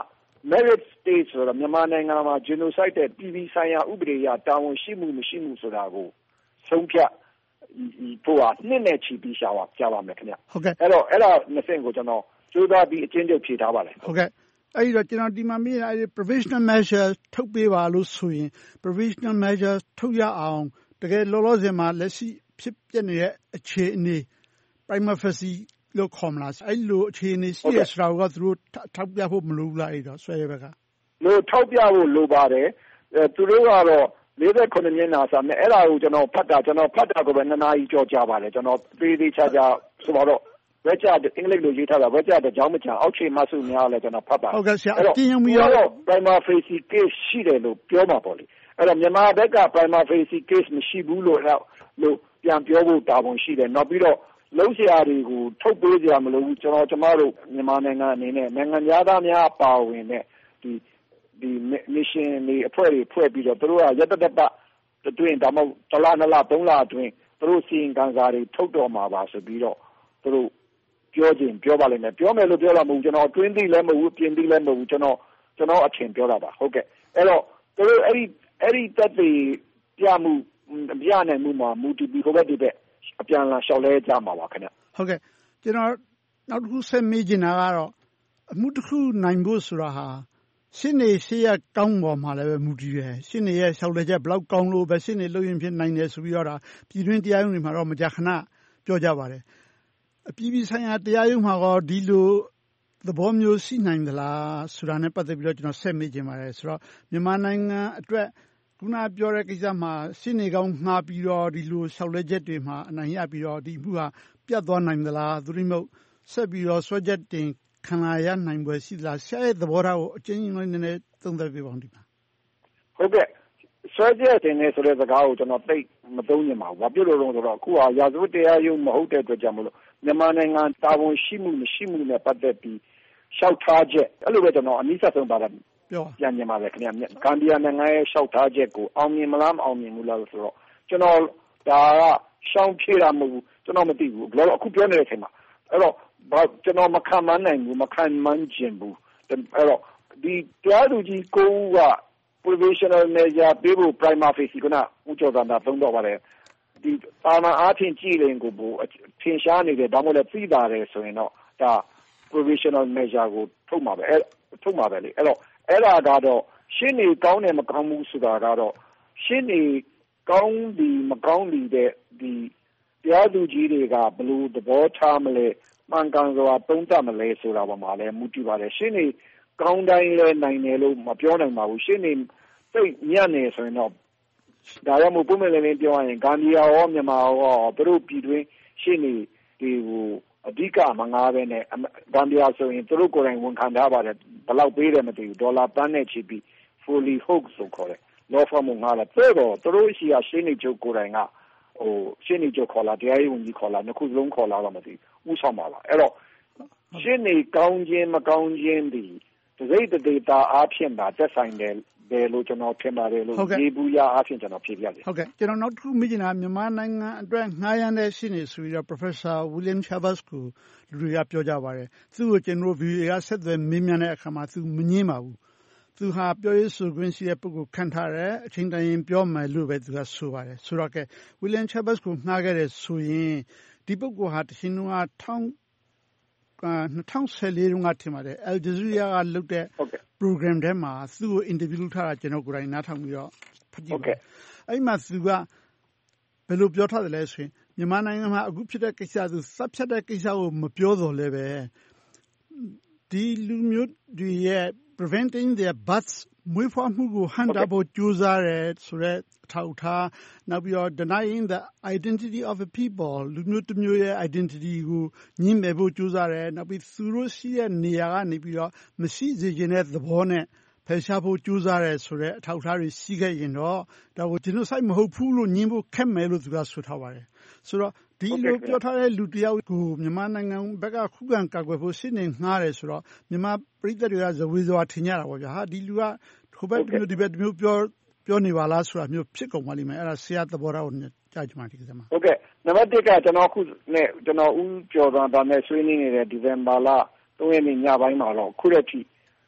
merit state ဆိုတော့မြန်မာနိုင်ငံမှာ genocide တဲ့ပြည်ပြည်ဆိုင်ရာဥပဒေအရတာဝန်ရှိမှုမရှိမှုဆိုတာကိုဆုံးဖြတ်ဖို့ဟာနှစ်နဲ့ချီပြီးရှာပါကြားပါမယ်ခင်ဗျဟုတ်ကဲ့အဲ့တော့အဲ့ဒါနှစ်ဆင့်ကိုကျွန်တော်ကြိုးစားပြီးအချင်းချင်းဖြေထားပါလေဟုတ်ကဲ့အဲ့ဒီတော့ကျွန်တော်ဒီမှာမေးအဲ့ဒီ provisional measure ထုတ်ပေးပါလို့ဆိုရင် provisional measure ထုတ်ရအောင်တကယ်လောလောဆယ်မှာလက်ရှိဖြစ်ပြနေတဲ့အခြေအနေ prima facie လို့ခေါ်မလားအဲ့လိုအခြေအနေရှိရဆိုတာကသူတို့ထောက်ပြဖို့မလိုဘူးလားအဲ့တော့ဆွဲရဘက်ကလို့ထောက်ပြဖို့လိုပါတယ်သူတို့ကတော့လေးခုနှစ်မျက်နှာစာနဲ့အဲ့ဒါကိုကျွန်တော်ဖတ်တာကျွန်တော်ဖတ်တာကိုပဲနှစ်နာရီကြော်ကြပါတယ်ကျွန်တော်သေးသေးချာချာဆိုတော့ဝက်ကြအင်္ဂလိပ်လိုရေးထားတာဝက်ကြတဲ့ကြောင်းမချအောက်ခြေမဆုများလဲကျွန်တော်ဖတ်ပါတယ်ဟုတ်ကဲ့ဆရာအတင်းရုံပြီးတော့ prima facie case ရှိတယ်လို့ပြောမှာပေါ့လေအဲ့တော့မြန်မာဘက်က prima facie case မရှိဘူးလို့လို့ပြန်ပြောဖို့တာဝန်ရှိတယ်နောက်ပြီးတော့လုံးဆရာတွေကိုထုတ်ပေးကြမလို့ကျွန်တော်ကျမတို့မြန်မာနိုင်ငံအနေနဲ့နိုင်ငံသားများပါဝင်တဲ့ဒီဒီ mission တွေအဖွဲ့တွေဖွဲ့ပြီးတော့သူတို့ကရတတတအတွင်းဒါမှမဟုတ်တစ်လနှစ်လသုံးလအတွင်းသူတို့စီရင်ခံစာတွေထုတ်တော်မှာပါဆိုပြီးတော့သူတို့ပြောခြင်းပြောပါလိမ့်မယ်ပြောမယ်လို့ပြောတာမဟုတ်ကျွန်တော်တွင်းသိလည်းမဟုတ်ပြင်သိလည်းမဟုတ်ကျွန်တော်ကျွန်တော်အထင်ပြောတာပါဟုတ်ကဲ့အဲ့တော့သူတို့အဲ့ဒီအဲ့ဒီတက်တွေပြမှုပြနိုင်မှုမှာမူတည်ပြီးဟိုဘက်ဒီဘက်အပြန်လာလျှောက်လဲကြမှာပါခင်ဗျဟုတ်ကဲ့ကျွန်တော်နောက်တစ်ခုဆက်မေးချင်တာကတော့အမှုတစ်ခုနိုင်ဖို့ဆိုတာဟာရှင်းနေရှေ့ရကောင်းပေါ်မှာလည်းပဲမူတည်တယ်ရှင်းနေရဲ့လျှောက်လဲချက်ဘလောက်ကောင်းလို့ပဲရှင်းနေလို့ရင်ဖြစ်နိုင်တယ်ဆိုပြီးတော့ဒါပြည်တွင်းတရားရုံးတွေမှာတော့မကြာခဏပြောကြပါတယ်အပြည်ပြည်ဆိုင်ရာတရားရုံးမှာတော့ဒီလိုသဘောမျိုးရှိနိုင်သလားဆိုတာနဲ့ပတ်သက်ပြီးတော့ကျွန်တော်ဆက်မေးချင်ပါတယ်ဆိုတော့မြန်မာနိုင်ငံအတွက်ခုနပြောတဲ့ကိစ္စမှာရှင်းနေကောင်းမှားပြီးတော့ဒီလိုလျှောက်လဲချက်တွေမှာအနိုင်ရပြီးတော့ဒီမှုဟာပြတ်သွားနိုင်သလားသူတို့မျိုးဆက်ပြီးတော့ဆွဲချက်တင်ခံရရနိုင်ပွဲရှိလားဆရာရဲ့သဘောထားကိုအချင်းချင်းလေးနည်းနည်းသုံးသပ်ပြပါဦးဒီမှာဟုတ်ကဲ့ဆွဲချက်တင်နေဆိုတဲ့စကားကိုကျွန်တော်သိမသုံးချင်ပါဘူးဘာဖြစ်လို့လဲဆိုတော့အခုဟာရာဇဝတ်တရားရုံးမဟုတ်တဲ့အတွက်ကြောင့်မလို့မြန်မာနိုင်ငံတာဝန်ရှိမှုမရှိမှုနဲ့ပတ်သက်ပြီးရှောက်ထားချက်အဲ့လိုပဲကျွန်တော်အနည်းဆက်ဆုံးပါတာပြောပြန်မြင်ပါလေခင်ဗျာဂမ်ဘီယာနိုင်ငံရဲ့ရှောက်ထားချက်ကိုအောင်မြင်မလားမအောင်မြင်ဘူးလားဆိုတော့ကျွန်တော်ဒါကရှောင်းဖြေတာမဟုတ်ဘူးကျွန်တော်မသိဘူးဘယ်လိုအခုပြောနေတဲ့အချိန်မှာအဲ့တော့ကျွန်တော်မခံမနိုင်ဘူးမခံမှန်းခြင်းဘူးအဲ့တော့ဒီတရားသူကြီးကိုက provisional measure ပေးဖို့ prima facie ကဦးကျော်သာသုံးတော့ပါတယ်ဒီအာဏာအားဖြင့်ကြည်လင်ကိုထင်ရှားနေတယ်ဒါမှမဟုတ်လည်းသိတာတယ်ဆိုရင်တော့ဒါ provisional measure ကိုထုတ်မှာပဲအဲ့ထုတ်မှာပဲလေအဲ့တော့အဲ့ဒါကတော့ရှင်းနေကောင်းတယ်မကောင်းဘူးဆိုတာကတော့ရှင်းနေကောင်းပြီမကောင်းပြီတဲ့ဒီတရားသူကြီးတွေကဘယ်လိုသဘောထားမလဲမှန်ကန်စွာသုံးသပ်မလဲဆိုတာပေါ်မှာလည်းမူတည်ပါတယ်ရှင်းနေကောင်းတိုင်းလဲနိုင်တယ်လို့မပြောနိုင်ပါဘူးရှင်းနေသိညံ့နေဆိုရင်တော့ဒါရမို့ပုံမှန်လည်းပြောရရင်ဂမ်ဘီယာရောမြန်မာရောသူတို့ပြည်တွင်းရှင်းနေဒီဟိုအဓိကမငားပဲနဲ့ဂမ်ဘီယာဆိုရင်သူတို့ကိုယ်တိုင်ဝန်ခံထားပါတယ်ဘယ်လောက်ပေးတယ်မသိဘူးဒေါ်လာတန်းနဲ့ချီပြီး fully hook ဆိုခေါ်တယ် law firm ငါလာတဲ့တော့သူတို့ရှိရရှင်းနေချုပ်ကိုယ်တိုင်ကဟိုရှင်းနေချုပ်ခေါ်လာတရားရေးဝန်ကြီးခေါ်လာနှစ်ခုစလုံးခေါ်လာတော့မသိဘူးဥဆောင်ပါလားအဲ့တော့ရှင်းနေကောင်းခြင်းမကောင်းခြင်းဒီတစိမ့်တဒေတာအားဖြင့်ပါသက်ဆိုင်တယ်ဘယ်လိုကျွန်တော်ထင်ပါတယ်လို့ဒီဘူးရအားဖြင့်ကျွန်တော်ဖြေပြတယ်ဟုတ်ကဲ့ကျွန်တော်နောက်တစ်ခုမေးချင်တာမြန်မာနိုင်ငံအတွက်ငှားရမ်းတဲ့ရှင်းနေဆိုပြီးတော့ Professor William Schabas ကိုလူတွေကပြောကြပါတယ်သူ့ကိုကျွန်တော် V O A ကဆက်သွယ်မေးမြန်းတဲ့အခါမှာသူမငြင်းပါဘူးသူဟာပြောရေးဆိုခွင့်ရှိတဲ့ပုဂ္ဂိုလ်ခံထားတယ်အချိန်တိုင်းပြောမယ်လို့ပဲသူကဆိုပါတယ်ဆိုတော့ကဲ William Schabas ကိုငှားခဲ့တယ်ဆိုရင်ဒီပုဂ္ဂိုလ်ဟာတရှင်ကထောင်း၂၀၁၄တုန်းကထင်ပါတယ် Al Jazeera ကလုပ်တဲ့ program ထဲမှာသူ့ကို interview လုပ်ထားတာကျွန်တော်ကိုယ်တိုင်နားထောင်ပြီးတော့ဖတ်ကြည့်ပါတယ်အဲ့မှာသူကဘယ်လိုပြောထားတယ်လဲဆိုရင်မြန်မာနိုင်ငံမှာအခုဖြစ်တဲ့ကိစ္စသူစပ်ဖြတ်တဲ့ကိစ္စကိုမပြောတော့လည်းပဲဒီလူမျိုးတွေရဲ့ preventing their births မွေးဖွားမှုကိုဟန့်တားဖို့ကြိုးစားတယ်ဆိုတော့အထောက်ထားနောက်ပြီးတော့ denying the identity of a people လူမျိုးတစ်မျိုးရဲ့ identity ကိုညှင်းပယ်ဖို့ကြိုးစားတယ်နောက်ပြီးသူတို့ရှိတဲ့နေရာကနေပြီးတော့မရှိစေချင်တဲ့သဘောနဲ့ဖယ်ရှားဖို့ကြိုးစားတယ်ဆိုတော့အထောက်ထားတွေရှိခဲ့ရင်တော့ဒါကို genocide မဟုတ်ဘူးလို့ညှင်းဖို့ခက်မယ်လို့သူကဆိုထားပါတယ်ဆိုတော့ဒီလိုပြောထားတဲ့လူတယောက်ကိုမြန်မာနိုင်ငံဘက်ကခုခံကာကွယ်ဖို့ရှင်းနေငှားတယ်ဆိုတော့မြန်မာပြည်သက်တွေကဇဝေဇဝါထင်ကြတာပေါ့ဗျာဟာဒီလူကဟိုဘက်မျိုးဒီဘက်မျိုးပြောပြောနေပါလားဆိုတာမျိုးဖြစ်ကုန်ပါလိမ့်မယ်အဲ့ဒါဆရာသဘောထားကိုကြားကြမှာဒီကိစ္စမှာဟုတ်ကဲ့နံပါတ်တစ်ကကျွန်တော်ခုနဲ့ကျွန်တော်ဦးကျော်သာနဲ့ဆွေးနွေးနေတဲ့ဒီဇင်ဘာလသုံးရက်နေ့ညပိုင်းမှာတော့ခုရက်ထိ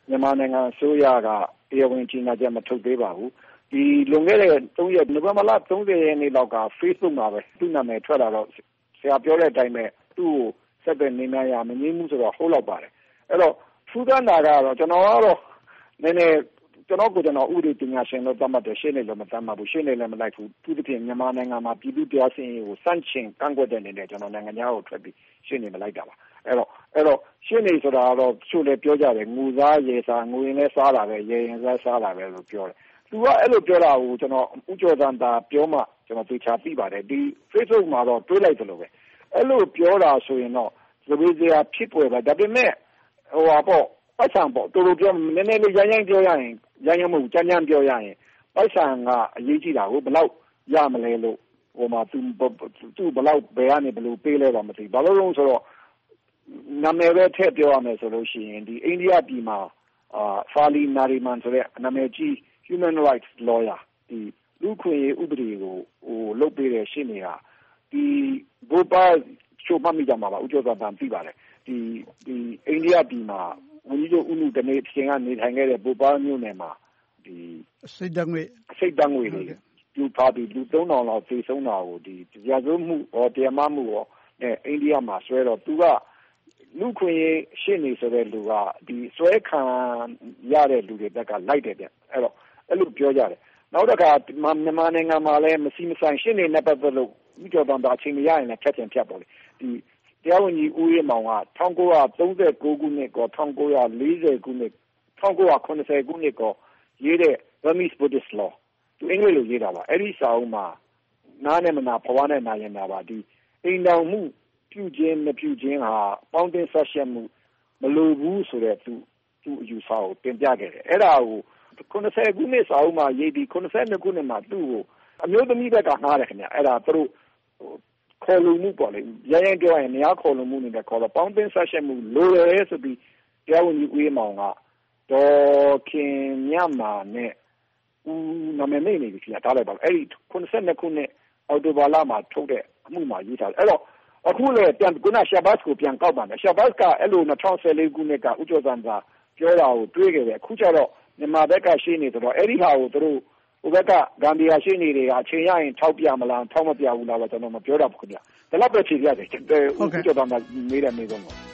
မြန်မာနိုင်ငံအစိုးရကတရားဝင်ကြေညာချက်မထုတ်သေးပါဘူးဒီလွန်ခဲ့တဲ့သုံးရက်နိုဝင်ဘာလသုံးဆယ်ရက်နေ့လောက်က Facebook မှာပဲသူ့နာမည်ထွက်လာတော့ဆရာပြောတဲ့အတိုင်းပဲသူ့ကိုဆက်သွယ်နေများရမငြင်းဘူးဆိုတော့ဟုတ်လောက်ပါတယ်အဲ့တော့ထူးခြားတာကတော့ကျွန်တော်ကတော့နည်းနည်းကျွန်တော်ကိုကျွန်တော်ဥပဒေပညာရှင်လို့သတ်မှတ်တယ်ရှင်းနေလို့မသတ်မှတ်ဘူးရှင်းနေလည်းမလိုက်ဘူးသူတစ်ပြင်မြန်မာနိုင်ငံမှာပြည်သူတရားစီရင်ရေးကိုစန့်ကျင်ကန့်ကွက်တဲ့အနေနဲ့ကျွန်တော်နိုင်ငံသားကိုထွက်ပြီးရှင်းနေမလိုက်တာပါအဲ့တော့အဲ့တော့ရှင်းနေဆိုတာတော့သူလည်းပြောကြတယ်ငူစားရေစားငူရင်လည်းစားတာပဲရေရင်စားစားတာပဲလို့ပြောတယ်သူကအဲ့လိုပြောတာကိုကျွန်တော်ဥကျော်တန်တာပြောမှကျွန်တော်သိချာသိပါတယ်ဒီ Facebook မှာတော့တွေးလိုက်သလိုပဲအဲ့လိုပြောတာဆိုရင်တော့သဘေစရာဖြစ်ပေါ်ပဲဒါပေမဲ့ဟိုပါပေါ့ပတ်စံပေါ့တူတူပြောနည်းနည်းလေးရိုင်းရိုင်းပြောရရင်ရိုင်းရိုင်းမဟုတ်ကြမ်းကြမ်းပြောရရင်ပတ်စံကအရေးကြီးတာကိုဘယ်လောက်ရမလဲလို့ဟိုမှာသူသူဘယ်လောက်ဘယ်ကနေဘယ်လိုပေးလဲတော့မသိဘာလို့လဲဆိုတော့နာမည်ပဲထည့်ပြောရမယ်ဆိုလို့ရှိရင်ဒီအိန္ဒိယပြည်မှာအာဖာလီနာရီမန်ဆိုတဲ့နာမည်ကြီး human rights lawyer ဒီလူခွင့်ရေးဥပဒေကိုဟိုလုပ်ပေးတဲ့ရှင်းနေတာဒီဘူပါချိုမမီကြမှာပါဥကျော်သာတန်ပြပါတယ်ဒီဒီအိန္ဒိယပြည်မှာဝန်ကြီးချုပ်ဦးနုတနေအချိန်ကနေထိုင်ခဲ့တဲ့ဘူပါမြို့နယ်မှာဒီစိတ်တငွေစိတ်တငွေတွေလူပါပြီးလူသုံးထောင်လောက်သေဆုံးတာကိုဒီရာဇဝတ်မှုဟောတရားမမှုဟောနဲ့အိန္ဒိယမှာဆွဲတော့သူကလူခွင့်ရေးရှင်းနေဆိုတဲ့လူကဒီဆွဲခံရတဲ့လူတွေဘက်ကလိုက်တယ်ဗျအဲ့တော့အဲ့လိုပြောကြတယ်နောက်တစ်ခါမြန်မာနိုင်ငံမှာလည်းမစီမဆိုင်ရှင်းနေနဲ့ပတ်သက်လို့ဥကျော်တန်တာအချိန်မရရင်လည်းဖြတ်ချင်ဖြတ်ပေါ်လေဒီတရားဝင်ကြီးဦးရေးမောင်က၁၉၃၉ခုနှစ်ကော၁၉၄၀ခုနှစ်၁၉၇၀ခုနှစ်ကောရေးတဲ့ Burmese Buddhist Law သူအင်္ဂလိပ်လိုရေးတာပါအဲ့ဒီစာအုပ်မှာနားနဲ့မနာဖွားနဲ့နာရင်တာပါဒီအိမ်တော်မှုပြုခြင်းမပြုခြင်းဟာပေါင်းတင်ဆက်ချက်မှုမလိုဘူးဆိုတဲ့သူသူအယူဆကိုတင်ပြခဲ့တယ်အဲ့ဒါကိုခုနှစ်ဆယ်ခုနှစ်စာအုပ်မှာရေးပြီးခုနှစ်ဆယ်နှစ်ခုနှစ်မှာသူ့ကိုအမျိုးသမီးဘက်ကငှားတယ်ခင်ဗျအဲ့ဒါသူတို့ခေါ်လုံမှုပေါ့လေရရင်ပြောရင်မရခေါ်လုံမှုနေတယ်ခေါ်တော့ပေါင်းတင်ဆက်ချက်မှုလိုတယ်ဆိုပြီးတရားဝင်ကြီးဦးမောင်ကဒေါ်ခင်မြတ်မာနဲ့ဦးနာမည်နေပြီခင်ဗျထားလိုက်ပါအဲ့ဒီခုနှစ်ဆယ်နှစ်ခုနှစ်အော်တိုဘာလမှာထုတ်တဲ့အမှုမှာရေးထားတယ်အဲ့တော့အခုလေပြန်ကနာရှာဘတ်ကိုပြန်ကောက်ပါမယ်ရှာဘတ်ကအဲ့လို၂၀၁၄ခုနှစ်ကဥကျော်စံသာပြောတာကိုတွေးခဲ့တယ်အခုကျတော့မြန်မာဘက်ကရှင်းနေတော့အဲ့ဒီဟာကိုတို့ဟိုဘက်ကဂမ်ဘီယာရှင်းနေတွေကအချိန်ရရင်ထောက်ပြမလားထောက်မပြဘူးလားတော့ကျွန်တော်မပြောတော့ဘူးခင်ဗျဒါတော့ပဲဖြေပြတယ်ဥကျော်စံသာနေတဲ့နေကုန်တော့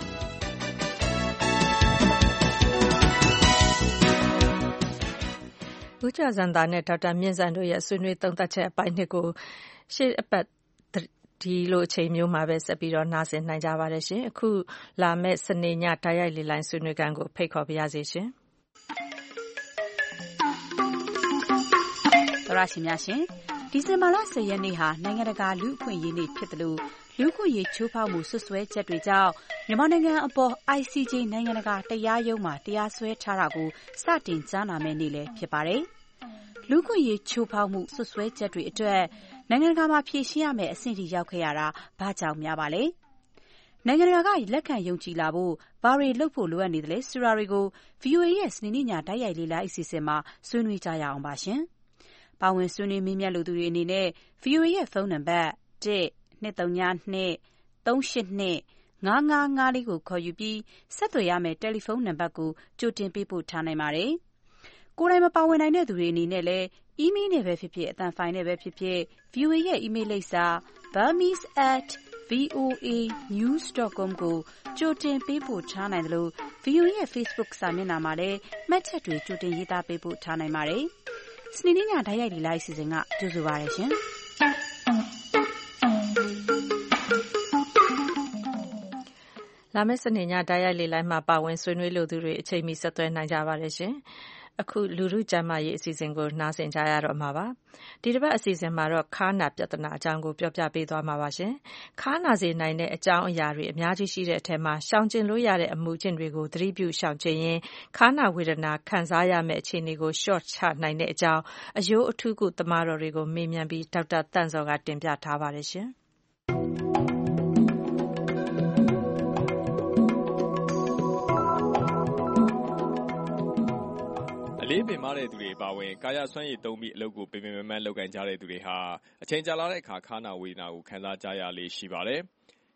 ဦးကျော်စံသာနဲ့ဒေါက်တာမြင့်စံတို့ရဲ့ဆွေးနွေးသုံးသပ်ချက်အပိုင်းနှစ်ကိုရှေ့အပတ်ဒီလိုအချိန်မျိုးမှာပဲဆက်ပြီးတော့နားဆင်နိုင်ကြပါတယ်ရှင်အခုလာမယ့်စနေညတိုက်ရိုက်လေလိုင်းဆွေးနွေးခန်းကိုဖိတ်ခေါ်ပါရစေရှင်သရရှိများရှင်ဒီဇင်ဘာလဆယ်ရက်နေ့ဟာနိုင်ငံတကာလူ့အခွင့်အရေးနေ့ဖြစ်တယ်လို့လူ့အခွင့်အရေးချိုးဖောက်မှုဆွဆွဲချက်တွေကြောင့်မြန်မာနိုင်ငံအပေါ် I C J နိုင်ငံတကာတရားရုံးမှာတရားစွဲထားတာကိုစတင်ကြားနာမယ့်နေ့လည်းဖြစ်ပါတယ်လူ့အခွင့်အရေးချိုးဖောက်မှုဆွဆွဲချက်တွေအတွက်နိုင်ငံတကာမှာဖြေရှင်းရမယ့်အဆင့်ထိရောက်ခဲ့ရတာဘာကြောင့်များပါလဲနိုင်ငံတကာကလက်ခံယုံကြည်လာဖို့ဘာတွေလုပ်ဖို့လိုအပ်နေတယ်လဲဆိုတာတွေကို V O A ရဲ့စနေနေ့ညတိုက်ရိုက်လေ့လာအစီအစဉ်မှာဆွေးနွေးကြရအောင်ပါရှင်။ပါဝင်ဆွေးနွေးမေးမြန်းလိုသူတွေအနေနဲ့ V O A ရဲ့ဖုန်းနံပါတ်၁ ၂၃၂ ၃၈၂ ၅၅၅လေးကိုခေါ်ယူပြီးဆက်သွယ်ရမယ့်တယ်လီဖုန်းနံပါတ်ကိုကြိုတင်ပေးပို့ထားနိုင်ပါတယ်။ကိုယ်တိုင်မပါဝင်နိုင်တဲ့သူတွေအနေနဲ့လည်း email နဲ့ပဲဖြစ်ဖြစ်အသံဖိုင်နဲ့ပဲဖြစ်ဖြစ် V O A ရဲ့ email လိပ်စာ burmese at voa news dot com ကိုကြိုတင်ပေးပို့ထားနိုင်တယ်လို့ V O A ရဲ့ Facebook စာမျက်နှာမှာလည်းမှတ်ချက်တွေကြိုတင်ရေးသားပေးပို့ထားနိုင်ပါတယ်။စနေနေ့ညဓာတ်ရိုက်လေလိုက်စီစဉ်ကကြိုဆိုပါရရှင်။လာမယ့်စနေညဓာတ်ရိုက်လေလိုက်မှာပါဝင်ဆွေးနွေးလိုသူတွေအချိန်မီဆက်သွယ်နိုင်ကြပါတယ်ရှင်။အခုလူထုကျန်းမာရေးအစီအစဉ်ကိုနားဆင်ကြရတော့မှာပါဒီတစ်ပတ်အစီအစဉ်မှာတော့ခါးနာပြဿနာအကြောင်းကိုပြောပြပေးသွားမှာပါရှင်ခါးနာစေနိုင်တဲ့အကြောင်းအရာတွေအများကြီးရှိတဲ့အထက်မှာရှောင်ကျဉ်လို့ရတဲ့အမှုကျင့်တွေကိုသတိပြုရှောင်ကျဉ်ရင်ခါးနာဝေဒနာခံစားရမယ့်အခြေအနေကိုရှော့ချနိုင်တဲ့အကြောင်းအယိုးအထူးကုသမားတော်တွေကိုမေးမြန်းပြီးဒေါက်တာတန့်စောကတင်ပြထားပါတယ်ရှင်အလေးပင်မာတဲ့သူတွေအပါအဝင်ကာယစွမ်းရည်သုံးပြီးအလုပ်ကိုပင်ပင်ပန်းပန်းလုပ်ကိုင်ကြတဲ့သူတွေဟာအချိန်ကြာလာတဲ့အခါခါးနာဝေဒနာကိုခံစားကြရလေရှိပါတယ်။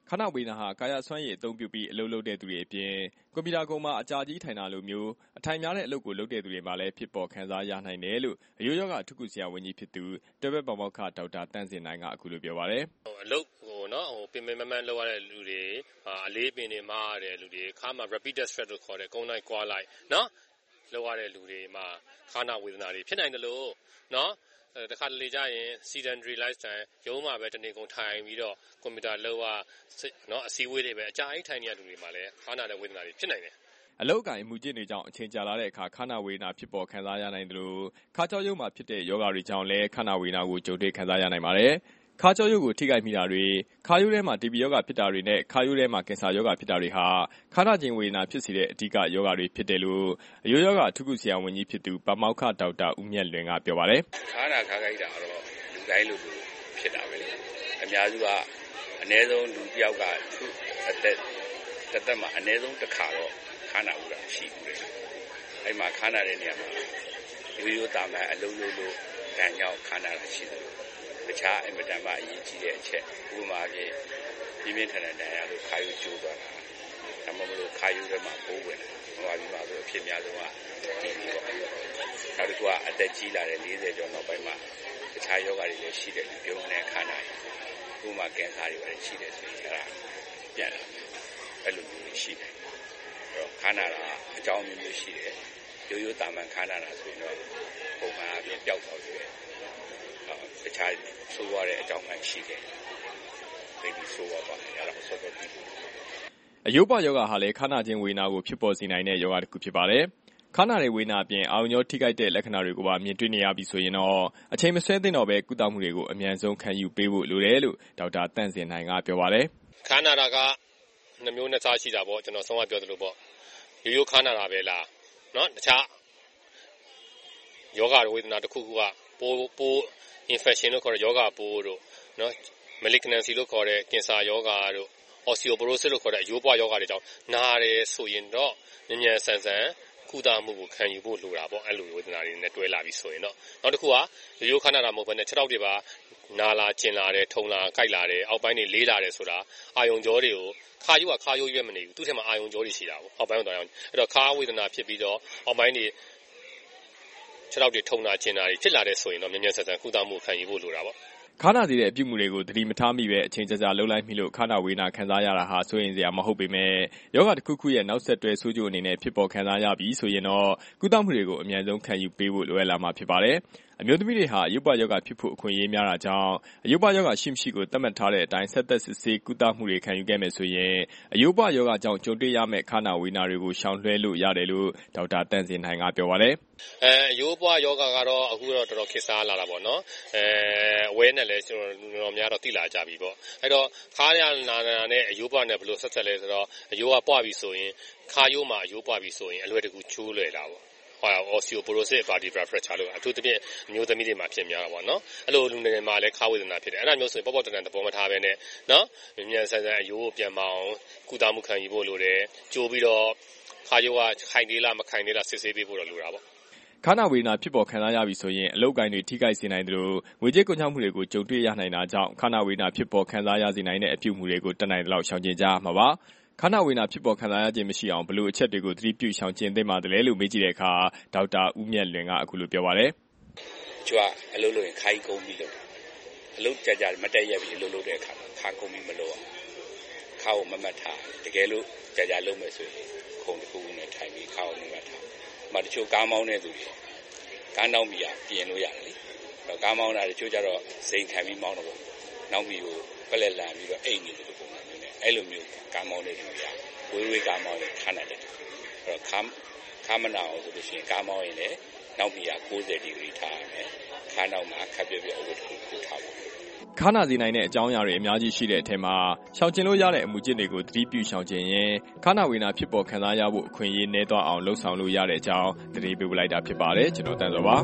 ခဏဝေဒနာဟာကာယစွမ်းရည်အသုံးပြုပြီးအလုပ်လုပ်တဲ့သူတွေအပြင်ကွန်ပျူတာကုံမှာအကြာကြီးထိုင်တာလိုမျိုးအထိုင်များတဲ့အလုပ်ကိုလုပ်တဲ့သူတွေမှာလည်းဖြစ်ပေါ်ခံစားရနိုင်တယ်လို့အရိုးရောဂါအထူးကုဆရာဝန်ကြီးဖြစ်သူတွဲဘက်ပါမောက္ခဒေါက်တာတန့်စင်နိုင်ကအခုလိုပြောပါတယ်အလုပ်ဟိုနော်ဟိုပင်ပင်မမန်းလုပ်ရတဲ့လူတွေအလေးပင်တွေမားရတဲ့လူတွေခါမှာ repeated stress လို့ခေါ်တဲ့ကုန်းတိုင်းကွာလိုက်နော်လုပ်ရတဲ့လူတွေမှာခါနာဝေဒနာတွေဖြစ်နိုင်တယ်လို့နော်တခါတလေကြရင် sedentary lifestyle ရုံးမှာပဲတနေ့ကုန်ထိုင်ပြီးတော့ကွန်ပျူတာလုပ်ရနော်အစည်းအဝေးတွေပဲအကြာကြီးထိုင်နေရတဲ့လူတွေမှာလည်းခါနာတဲ့ဝေဒနာတွေဖြစ်နိုင်တယ်အလောက်ကိုင်မှုကျင့်တွေကြောင့်အချိန်ကြာလာတဲ့အခါခါနာဝေဒနာဖြစ်ပေါ်ခံစားရနိုင်တယ်လို့ခါကြောရုံမှာဖြစ်တဲ့ယောဂါတွေကြောင့်လည်းခါနာဝေဒနာကိုကြုံတွေ့ခံစားရနိုင်ပါတယ်ခါကြောရုပ်ကိုထိခိုက်မိတာတွေခါရိုးထဲမှာတီဘီယောဂဖြစ်တာတွေနဲ့ခါရိုးထဲမှာကင်ဆာယောဂဖြစ်တာတွေဟာခါနာကျင်ဝေဒနာဖြစ်စေတဲ့အဓိကယောဂတွေဖြစ်တယ်လို့အရိုးယောဂအထူးကုဆရာဝန်ကြီးဖြစ်သူပါမောက္ခဒေါက်တာဦးမြတ်လွင်ကပြောပါတယ်ခါနာခါခိုက်တာတော့လူတိုင်းလူလူဖြစ်တာပဲလေအများစုကအနည်းဆုံးလူတစ်ယောက်ကသူ့အသက်တစ်သက်မှာအနည်းဆုံးတစ်ခါတော့ခါနာဝေဒနာရှိဘူးလေအဲ့မှာခါနာတဲ့နေရာမှာရိုးရိုးတာမှန်အလုံးလုံးလို့ဒဏ်ကြောင့်ခါနာတာရှိတယ်တခြားအင်မတန်မှအရေးကြီးတဲ့အချက်ဥပမာဖြင့်ပြင်းပြင်းထန်ထန်ဒဏ်ရာလို့ခါယူကျိုးသွားတာဒါမှမဟုတ်ခါယူထဲမှာပိုးဝင်တာဟောပြီးမှဆိုအဖြစ်များဆုံးကဒီလိုပေါ့နောက်တစ်ခုကအသက်ကြီးလာတဲ့၄၀ကျော်နောက်ပိုင်းမှာတခြားယောဂတွေလည်းရှိတယ်ပြုံးနေခါနာဥပမာကင်ဆာတွေလည်းရှိတယ်ဆိုရင်အဲ့ဒါပြန်လာအဲ့လိုမျိုးရှိတယ်အဲ့တော့ခါနာတာအကြောင်းမျိုးမျိုးရှိတယ်ရိုးရိုးတာမှန်ခါနာတာဆိုရင်တော့ပုံမှန်အပြင်ပျောက်သွားတယ်တခြားဆိုးရတဲ့အကြောင်းမှရှိတယ်။ဒီဆိုးရပါတယ်အဲ့ဒါကိုဆိုတော့ဒီအယုပယောဂါဟာလည်းခါနာခြင်းဝေဒနာကိုဖြစ်ပေါ်စေနိုင်တဲ့ယောဂတစ်ခုဖြစ်ပါတယ်။ခါနာတဲ့ဝေဒနာအပြင်အာရုံကြောထိခိုက်တဲ့လက္ခဏာတွေကိုပါမြင်တွေ့နေရပြီဆိုရင်တော့အချိန်မဆွဲသင့်တော့ပဲကုသမှုတွေကိုအမြန်ဆုံးခံယူပေးဖို့လိုတယ်လို့ဒေါက်တာတန့်စင်နိုင်ကပြောပါတယ်။ခါနာတာကနှမျိုးနှစ်စားရှိတာပေါ့ကျွန်တော်ဆုံးမပြောသလိုပေါ့ရိုးရိုးခါနာတာပဲလားနော်တခြားယောဂဝေဒနာတစ်ခုခုကပိုးပိုးinfection လို့ခေါ်တဲ့ယောဂပိုးတို့နော် malignancy လို့ခေါ်တဲ့ကင်ဆာယောဂတို့ osteoporosis လို့ခေါ်တဲ့အယိုးပွားယောဂတွေကြောင့်နားတယ်ဆိုရင်တော့ညဉ့်ညံဆန်ဆန်ကုသမှုကိုခံယူဖို့လိုတာပေါ့အဲ့လိုဝေဒနာတွေနဲ့တွဲလာပြီဆိုရင်တော့နောက်တစ်ခုကရိုးရိုးခါနာတာမဟုတ်ဘဲနဲ့ခြေထောက်တွေပါနာလာကျင်လာတယ်ထုံလာကိုက်လာတယ်အောက်ပိုင်းတွေလေးလာတယ်ဆိုတာအာယုံကြောတွေကိုခါယိုးကခါယိုးရွက်မနေဘူးသူ့ထဲမှာအာယုံကြောတွေရှိတာပေါ့အောက်ပိုင်းတော့အဲ့တော့ခါဝေဒနာဖြစ်ပြီးတော့အောက်ပိုင်းတွေခြေထောက်တွေထုံတာကျင်တာတွေဖြစ်လာတဲ့ဆိုရင်တော့မြန်မြန်ဆန်ဆန်ကုသမှုခံယူဖို့လိုတာပေါ့ခါနာစီတဲ့အပြုမှုတွေကိုသတိမထားမိပဲအချိန်ကြာကြာလှုပ်လိုက်မိလို့ခါနာဝေဒနာခံစားရတာဟာစိုးရင်စရာမဟုတ်ပေမဲ့ယောဂတစ်ခုခုရဲ့နောက်ဆက်တွဲဆိုးကျိုးအနေနဲ့ဖြစ်ပေါ်ခံစားရပြီဆိုရင်တော့ကုသမှုတွေကိုအမြန်ဆုံးခံယူပေးဖို့လိုအပ်လာမှာဖြစ်ပါတယ်အမျိုးသမီးတွေဟာအယုပယောဂဖြစ်ဖို့အခွင့်အရေးများတာကြောင့်အယုပယောဂရှိမရှိကိုသတ်မှတ်ထားတဲ့အတိုင်းဆက်သက်စစ်ဆေးကုသမှုတွေခံယူခဲ့မယ်ဆိုရင်အယုပယောဂကြောင့်ကြုံတွေ့ရမယ့်ခါနာဝေဒနာတွေကိုရှောင်လွှဲလို့ရတယ်လို့ဒေါက်တာတန့်စင်နိုင်ကပြောပါတယ်အဲအယိုးပွားယောဂကတော့အခုတော့တော်တော်ခေတ်စားလာတာပေါ့နော်အဲအဝဲနဲ့လည်းကျွန်တော်တော်များတော့သိလာကြပြီပေါ့အဲ့တော့ခါရနာနာနဲ့အယိုးပွားနဲ့ဘယ်လိုဆက်ဆက်လဲဆိုတော့အယိုးကပွားပြီဆိုရင်ခါယိုးမှာအယိုးပွားပြီဆိုရင်အလွယ်တကူချိုးလွယ်တာပေါ့ဟော osteoporosis vertebral fracture လို့အထူးသဖြင့်အမျိုးသမီးတွေမှာဖြစ်များတာပေါ့နော်အဲ့လိုလူငယ်တွေမှာလည်းခါဝေဒနာဖြစ်တယ်အဲ့ဒါမျိုးဆိုရင်ပေါ့ပေါ့တန်တန်သဘောမထားပဲနဲ့နော်မြန်ဆန်ဆန်အယိုးကိုပြန်မအောင်ကုသမှုခံယူဖို့လိုတယ်ကြိုးပြီးတော့ခါယိုးကခိုင်သေးလားမခိုင်သေးလားစစ်ဆေးပေးဖို့တော့လိုတာပေါ့ခါနာဝေဒနာဖြစ်ပေါ်ခံစားရပြီဆိုရင်အလုပ်ကိုင်းတွေထိခိုက်စေနိုင်တယ်လို့ငွေကြေးကုန်ကျမှုတွေကိုကြုံတွေ့ရနိုင်တာကြောင့်ခါနာဝေဒနာဖြစ်ပေါ်ခံစားရစေနိုင်တဲ့အပြုမှုတွေကိုတတ်နိုင်တဲ့လောက်ရှောင်ကျဉ်ကြရမှာပါခါနာဝေဒနာဖြစ်ပေါ်ခံစားရခြင်းမရှိအောင်ဘယ်လိုအချက်တွေကိုသတိပြုရှောင်ကျဉ်သင့်ပါတယ်လို့မေးကြည့်တဲ့အခါဒေါက်တာဦးမြတ်လွင်ကအခုလိုပြောပါတယ်။ကျွတ်အလုပ်လုပ်ရင်ခိုင်းကုန်ပြီးလုပ်အလုပ်ကြကြမတက်ရက်ပြီးအလုပ်လုပ်တဲ့အခါခါကုန်ပြီးမလုပ်အောင်ခါကိုမမတ်ထားတကယ်လို့ကြကြလုပ်မယ်ဆိုရင်ခုံတစ်ခုနဲ့ထိုင်ပြီးခါကိုမမတ်ထား။မတချို့ကားမောင်းတဲ့သူတွေကားနောက်မီကပြင်လို့ရတယ်လေ။တော့ကားမောင်းတာတချို့ကျတော့စိန်ခံပြီးမောင်းတော့နောက်မီကိုပလက်လန်ပြီးတော့အိတ်နေတယ်ပုံစံမျိုးနဲ့အဲ့လိုမျိုးကားမောင်းတဲ့သူတွေကဝေးဝေးကားမောင်းရင်ခါနိုင်တယ်။အဲ့တော့ခါခါမနာအောင်ဆိုလို့ရှိရင်ကားမောင်းရင်လည်းနောက်မီက၉၀ဒီဂရီထားရမယ်ခါနောက်မှာခပ်ပြပြအဝတ်တစ်ခုခုထားဖို့ခါနာစေနိုင်တဲ့အကြောင်းအရာတွေအများကြီးရှိတဲ့အထက်မှာရှောင်ကျဉ်လို့ရတဲ့အမှုကျင့်တွေကိုသတိပြုရှောင်ကျဉ်ရင်ခါနာဝေဒနာဖြစ်ပေါ်ခံစားရဖို့အခွင့်အရေးနည်းသွားအောင်လှုံ့ဆော်လို့ရတဲ့အကြောင်းသတိပေးလိုက်တာဖြစ်ပါတယ်ကျွန်တော်တန်စောပါ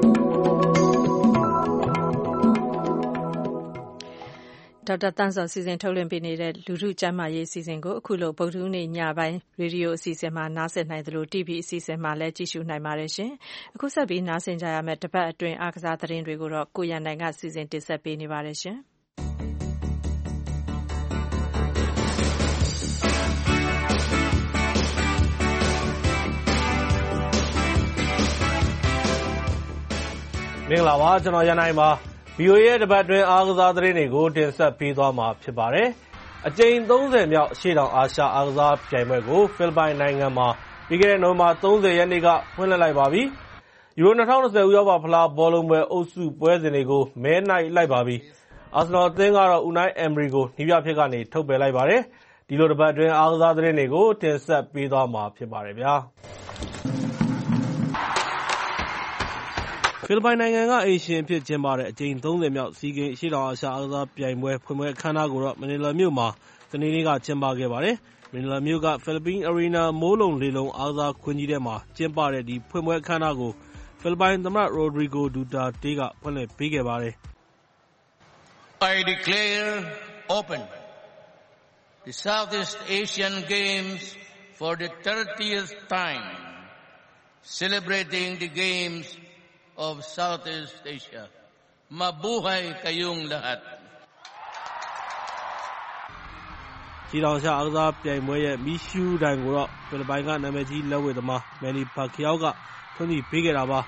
ဒေါက်တာတန့်စောစီစဉ်ထုတ်လွှင့်ပေးနေတဲ့လူထုကျန်းမာရေးအစီအစဉ်ကိုအခုလိုဗုဒ္ဓဟူးနေ့ညပိုင်းရေဒီယိုအစီအစဉ်မှာနားဆင်နိုင်သလို တီဗီ အစီအစဉ်မှာလည်းကြည့်ရှုနိုင်ပါတယ်ရှင်။အခုဆက်ပြီးနားဆင်ကြရမယ့်တပတ်အတွင်းအားကစားသတင်းတွေကိုတော့ကိုရန်နိုင်ကစီစဉ်တင်ဆက်ပေးနေပါတယ်ရှင်။မင်္ဂလာပါကျွန်တော်ရန်နိုင်ပါ ဗီအိုအေ ရဲ့တပတ်တွင်အားကစားသတင်းတွေကိုတင်ဆက်ပေးသွားမှာဖြစ်ပါတယ်အကြိမ်သုံးဆယ်မြောက်အရှေ့တောင်အာရှအားကစားပြိုင်ပွဲကိုဖိလစ်ပိုင်နိုင်ငံမှာပြီးခဲ့တဲ့နိုဝင်ဘာသုံးဆယ်ရက်နေ့ကဖွင့်လှစ်လိုက်ပါပြီယူရို၂၀၂၀ဥရောပဖလားဘောလုံးပွဲအုပ်စုပွဲစဉ်တွေကိုမဲနိုင်လိုက်ပါပြီအာဆင်နယ်အသင်းကတော့ဦးနိုင်းအမ်ရီကိုနီးပြဖြစ်ကနေထုတ်ပယ်လိုက်ပါတယ်ဒီလိုတပတ်တွင်အားကစားသတင်းတွေကိုတင်ဆက်ပေးသွားမှာဖြစ်ပါတယ်ဗျာဖိလစ်ပိုင်နိုင်ငံကအိမ်ရှင်ဖြစ်ကျင်းပတဲ့အကြိမ်သုံးဆယ်မြောက်စီးဂိမ်းအရှေ့တောင်အာရှအားကစားပြိုင်ပွဲဖွင့်ပွဲအခမ်းအနားကိုတော့မနီလာမြို့မှာစနေနေ့ကကျင်းပခဲ့ပါတယ်။မနီလာမြို့က Philippine Arena မိုးလုံလေလုံအားကစားကွင်းကြီးထဲမှာကျင်းပတဲ့ဒီဖွင့်ပွဲအခမ်းအနားကိုဖိလစ်ပိုင်သမ္မတ Rodrigo Duterte ကဖွင့်လှစ်ပေးခဲ့ပါတယ်။ I declare open the Southeast Asian Games for the thirtieth time, celebrating the games of Southeast Asia. Mabuhay kayong lahat. ရှေ့တောင်အာရှအားကစားပြိုင်ပွဲရဲ့မီးရှူးတိုင်ကိုတော့ဖိလစ်ပိုင်ကနာမည်ကြီးလက်ဝှေ့သမားမယ်နီပါကီယောကဖွင့်ပေးခဲ့တာပါ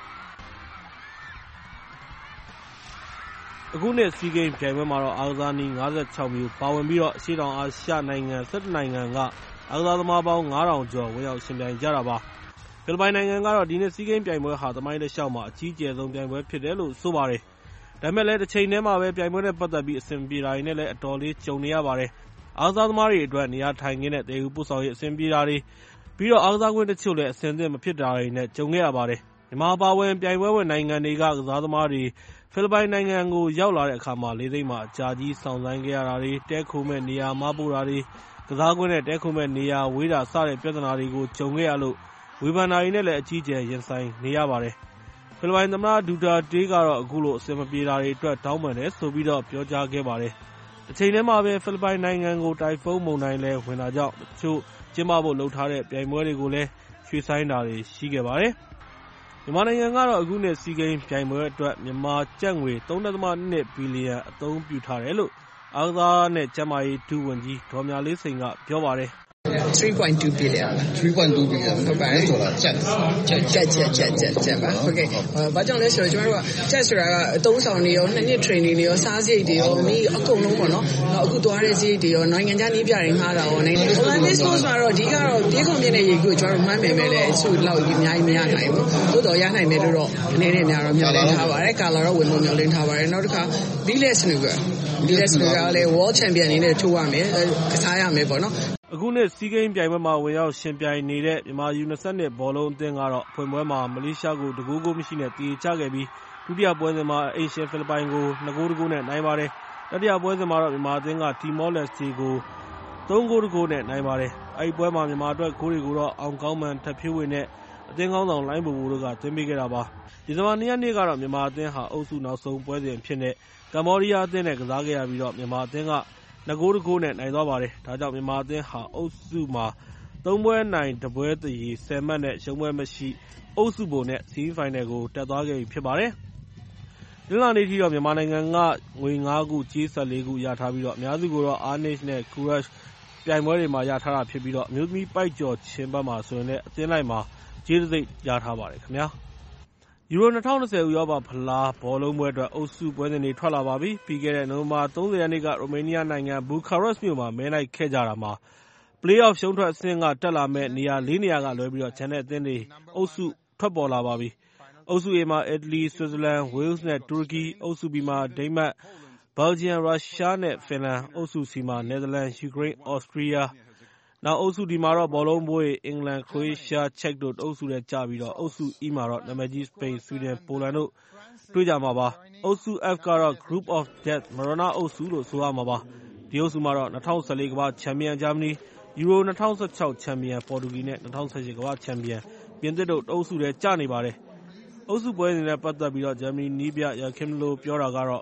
အခုနှစ်စီးဂိမ်းပြိုင်ပွဲမှာတော့အားကစားနည်း၅၆မျိုးပါဝင်ပြီးတော့ရှေ့တောင်အာရှနိုင်ငံ၁၁နိုင်ငံကအားကစားသမားပေါင်း၅ထောင်ကျော်ဝင်ရောက်ရှင်ပြိုင်ကြတာပါဖိလစ်ပိုင်နိုင်ငံကတော့ဒီနှစ်စီးဂိမ်းပြိုင်ပွဲဟာသမိုင်းတစ်လျှောက်မှာအကြီးကျယ်ဆုံးပြိုင်ပွဲဖြစ်တယ်လို့ဆိုပါတယ်ဒါပေမဲ့လည်းတစ်ချိန်တည်းမှာပဲပြိုင်ပွဲနဲ့ပတ်သက်ပြီးအဆင်ပြေတာတွေနဲ့လည်းအတော်လေးကြုံနေရပါတယ်အားကစားသမားတွေအတွက်နေရာထိုင်ခင်းနဲ့တည်ယူပို့ဆောင်ရေးအဆင်ပြေတာတွေပြီးတော့အားကစားကွင်းတချို့လည်းအဆင်သင့်မဖြစ်တာတွေနဲ့ကြုံခဲ့ရပါတယ်မြန်မာပါဝင်ပြိုင်ပွဲဝင်နိုင်ငံတွေကကစားသမားတွေဖိလစ်ပိုင်နိုင်ငံကိုရောက်လာတဲ့အခါမှာလေးသိန်းမှာအကြာကြီးစောင့်ဆိုင်းခဲ့ရတာတွေတဲခိုမဲ့နေရာမပို့တာတွေကစားကွင်းနဲ့တဲခိုမဲ့နေရာဝေးတာစတဲ့ပြဿနာတွေကိုကြုံခဲ့ရလို့ဝေဖန်တာတွေနဲ့လည်းအကြီးကျယ်ရင်ဆိုင်နေရပါတယ်ဖိလစ်ပိုင်သမ္မတဒူတာတေးကတော့အခုလိုအဆင်မပြေတာတွေအတွက်တောင်းပန်တယ်ဆိုပြီးတော့ပြောကြားခဲ့ပါတယ်တစ်ချိန်တည်းမှာပဲဖိလစ်ပိုင်နိုင်ငံကိုတိုင်ဖုန်းမုန်တိုင်းလဲဝင်တာကြောင့်တချို့ကျင်းပဖို့လှုပ်ထားတဲ့ပြိုင်ပွဲတွေကိုလည်းရွှေ့ဆိုင်းတာတွေရှိခဲ့ပါတယ်မြန်မာနိုင်ငံကတော့အခုနှစ်စီးဂိမ်းပြိုင်ပွဲအတွက်မြန်မာကျပ်ငွေ သုံးဒသမ၂ဘီလီယံအသုံးပြုထားတယ်လို့အားကစားနဲ့ကျန်းမာရေးဒုဝန်ကြီးဒေါ်မြလေးစိန်ကပြောပါတယ် three point two billion ပါ three point two billion ဟုတ်ပါတယ်ကျက်ကျက်ကျက်ကျက်ကျက်ကျက်ကျက်ပါဟုတ်ကဲ့ဘာကြောင့်လဲဆိုတော့ကျွန်တော်တို့ကကျက်ဆိုတာကအသုံးဆောင်တွေရောနှစ်နှစ် training တွေရောစားစရိတ်တွေရောမိအကုန်လုံးပေါ့နော်နောက်အခုသွားတဲ့စရိတ်တွေရောနိုင်ငံခြားနည်းပြတွေငှားတာရောနိုင်ငံ Olympic sports မှာတော့အဓိကတော့ပြေးခုန်ပြင်းတဲ့ရေကိုကျွန်တော်တို့မှန်းမယ်ပဲလေသူ့လောက်ကြီးအများကြီးမရနိုင်ဘူးသို့တော်ရနိုင်မယ်လို့တော့အနေနဲ့များတော့မျှော်လင့်ထားပါတယ်ကာလာတော့ဝင်လို့မျှော်လင့်ထားပါတယ်နောက်တစ်ခါ Biles snooker Biles snooker လည်း world champion အနေနဲ့ထိုးရမယ်ကစားရမယ်ပေါ့နော်အခုနှစ်စီးဂိမ်းပြိုင်ပွဲမှာဝင်ရောက်ရှင်ပြိုင်နေတဲ့မြန်မာယူ၂၂ဘောလုံးအသင်းကတော့ဖွင့်ပွဲမှာမလေးရှားကိုတကူးကိုမရှိနဲ့တည်ချခဲ့ပြီးဒုတိယပွဲစဉ်မှာအိမ်ရှင်ဖိလစ်ပိုင်ကို၂ဂိုးတကူးနဲ့နိုင်ပါတယ်တတိယပွဲစဉ်မှာတော့မြန်မာအသင်းကတီမောလက်စတီကိုသုံးဂိုးတကူးနဲ့နိုင်ပါတယ်အဲဒီပွဲမှာမြန်မာအတွက်ဂိုးတွေကိုတော့အောင်ကောင်းမှန်ထပ်ဖြိုးဝေနဲ့အသင်းကောင်းဆောင်လိုင်းဘူဘူတို့ကသွင်းပေးခဲ့တာပါဒီဇင်ဘာ၂ရက်နေ့ကတော့မြန်မာအသင်းဟာအုပ်စုနောက်ဆုံးပွဲစဉ်ဖြစ်တဲ့ကမ္ဘောဒီးယားအသင်းနဲ့ကစားခဲ့ရပြီးတော့မြန်မာအသင်းက၂ဂိုးတဂိုးနဲ့နိုင်သွားပါတယ်။ဒါကြောင့်မြန်မာအသင်းဟာအုပ်စုမှာသုံးပွဲနိုင်တစ်ပွဲသရေဆယ်မှတ်နဲ့ရှုံးပွဲမရှိအုပ်စုပုံနဲ့ဆီမီဖိုင်နယ်ကိုတက်သွားခဲ့ပြီဖြစ်ပါတယ်။ဒီလနေ့ထိတော့မြန်မာနိုင်ငံကငွေငါးခုကြေး၁၄ခုရထားပြီးတော့အများစုကိုတော့ Arnish နဲ့ Courage ပြိုင်ပွဲတွေမှာရထားတာဖြစ်ပြီးတော့အမျိုးသမီးပိုက်ကျော်ချင်းဘက်မှာဆိုရင်လည်းအသင်းလိုက်မှာကြေးတစ်စိတ်ရထားပါတယ်ခင်ဗျာ။ယူရို၂၀၂၀ဥရောပဖလားဘောလုံးပွဲအတွက်အုပ်စုပွဲစဉ်တွေထွက်လာပါပြီ။ပြီးခဲ့တဲ့နိုဝင်ဘာသုံးဆယ်ရက်နေ့ကရိုမေးနီးယားနိုင်ငံဘူခါရက်စ်မြို့မှာမဲလိုက်ခဲ့ကြတာမှာ Play-off ရှုံးထွက်အဆင့်ကတက်လာမယ့်နေရာလေးနေရာကလွဲပြီးတော့ကျန်တဲ့အသင်းတွေအုပ်စုထွက်ပေါ်လာပါပြီ။အုပ်စု A မှာအီတလီ၊ဆွစ်ဇာလန်၊ဝေးလ်နဲ့တူရကီ၊အုပ်စု B မှာဒိန်းမတ်၊ဘယ်လ်ဂျီယံ၊ရုရှားနဲ့ဖင်လန်၊အုပ်စု C မှာနယ်သာလန်၊ယူကရိန်း၊ဩစတြီးယားနောက်အုပ်စု D မှာတော့ဘောလုံးဘွဲအင်္ဂလန်၊ခရိုအေးရှား၊ချက်တို့တအုပ်စုထဲကျပြီးတော့အုပ်စု E မှာတော့နာမည်ကြီးစပိန်၊ဆွီဒင်၊ပိုလန်တို့တွေ့ကြမှာပါ။အုပ်စု F ကတော့ Group of Death မရဏအုပ်စုလို့ဆိုရမှာပါ။ဒီအုပ်စုမှာတော့၂၀၁၄ကမ္ဘာ့ချန်ပီယံဂျာမနီ၊ယူရို၂၀၁၆ချန်ပီယံပေါ်တူဂီနဲ့၂၀၁၈ကမ္ဘာ့ချန်ပီယံပြင်သစ်တို့တအုပ်စုထဲကျနေပါတယ်။အုပ်စုပွဲစဉ်နဲ့ပတ်သက်ပြီးတော့ဂျာမနီနည်းပြယာခင်းလိုပြောတာကတော့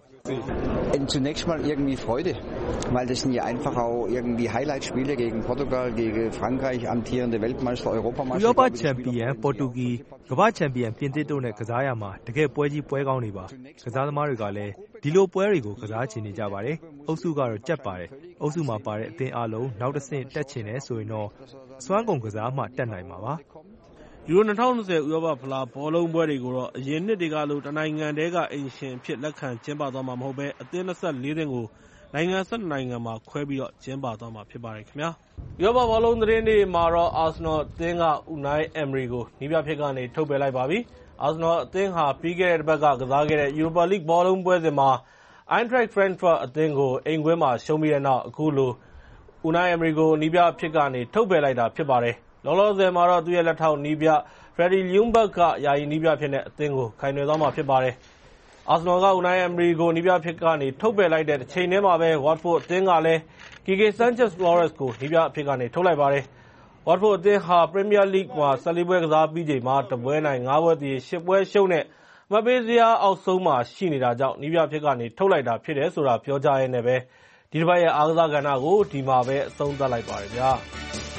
Zunächst mal irgendwie Freude, weil das sind ja einfach auch irgendwie Highlight-Spiele gegen Portugal, gegen Frankreich, amtierende Weltmeister, Europameister. ဥရောပချန်ပီယံပေါ်တူဂီကမ္ဘာ့ချန်ပီယံပြင်သစ်တို့နဲ့ကစားရမှာတကယ်ပွဲကြီးပွဲကောင်းတွေပါ။ကစားသမားတွေကလည်းဒီလိုပွဲတွေကိုကစားချင်နေကြပါတယ်။အုပ်စုကတော့ကြက်ပါတယ်။အုပ်စုမှာပါတဲ့အသင်းအလုံးနောက်တစ်ဆင့်တက်ချင်တယ်ဆိုရင်တော့စွမ်းကုန်ကစားမှတက်နိုင်မှာပါ။ယူရို ၂၀၂၀ ဥရောပဖလားဘောလုံးပွဲတွေကိုတော့အရင်နှစ်တွေကလိုတနိုင်ငံတည်းကအိမ်ရှင်အဖြစ်လက်ခံကျင်းပသွားမှာမဟုတ်ဘဲအသင်း ၂၄ သင်းကိုနိုင်ငံ ၁၂ နိုင်ငံမှာခွဲပြီးတော့ကျင်းပသွားမှာဖြစ်ပါတယ်ခင်ဗျာ။ဥရောပဘောလုံးသတင်းတွေမှာတော့အာဆင်နယ်အသင်းက Unai Emery ကိုနည်းပြဖြစ်ကနေထုတ်ပယ်လိုက်ပါပြီ။အာဆင်နယ်အသင်းဟာပြီးခဲ့တဲ့တစ်ပတ်ကကစားခဲ့တဲ့ Europa League ဘောလုံးပွဲစဉ်မှာ Eintracht Frankfurt အသင်းကိုအိမ်ကွင်းမှာရှုံးပြီးတဲ့နောက်အခုလို Unai Emery ကိုနည်းပြဖြစ်ကနေထုတ်ပယ်လိုက်တာဖြစ်ပါတယ်။လောလောဆယ်မှာတော့သူ့ရဲ့လက်ထောက်နည်းပြ Freddie Ljungberg ကယာယီနည်းပြဖြစ်တဲ့အသင်းကိုခိုင်တွယ်သွားမှာဖြစ်ပါတယ်။အာဆင်နယ်က Unai Emery ကိုနည်းပြဖြစ်ကနေထုတ်ပယ်လိုက်တဲ့တစ်ချိန်တည်းမှာပဲ Watford အသင်းကလည်း Quique Sanchez-Flores ကိုနည်းပြဖြစ်ကနေထုတ်လိုက်ပါတယ်။ Watford အသင်းဟာ Premier League မှာ၁၄ပွဲကစားပြီးချိန်မှာတစ်ပွဲနိုင်ငါးပွဲသရေရှစ်ပွဲရှုံးနဲ့အမှတ်ပေးဇယားအောက်ဆုံးမှာရှိနေတာကြောင့်နည်းပြဖြစ်ကနေထုတ်လိုက်တာဖြစ်တယ်ဆိုတာပြောကြားရင်းနဲ့ပဲဒီတစ်ပတ်ရဲ့အားကစားကဏ္ဍကိုဒီမှာပဲအဆုံးသတ်လိုက်ပါတယ်ဗျာ။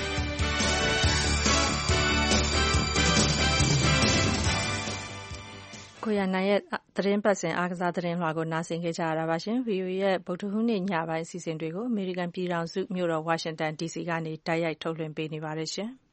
ကိုရနိုင်ရဲ့သတင်းပတ်စဉ်အားကစားသတင်းလွှာကိုနားဆင်ခဲ့ကြရတာပါရှင်။ ဗီအိုအေရဲ့ဗုဒ္ဓဟူးနေ့ညပိုင်းအစီအစဉ်တွေကိုအမေရိကန်ပြည်ထောင်စုမြို့တော်ဝါရှင်တန် ဒီစီကနေတိုက်ရိုက်ထုတ်လွှင့်ပေးနေပါတယ်ရှင်။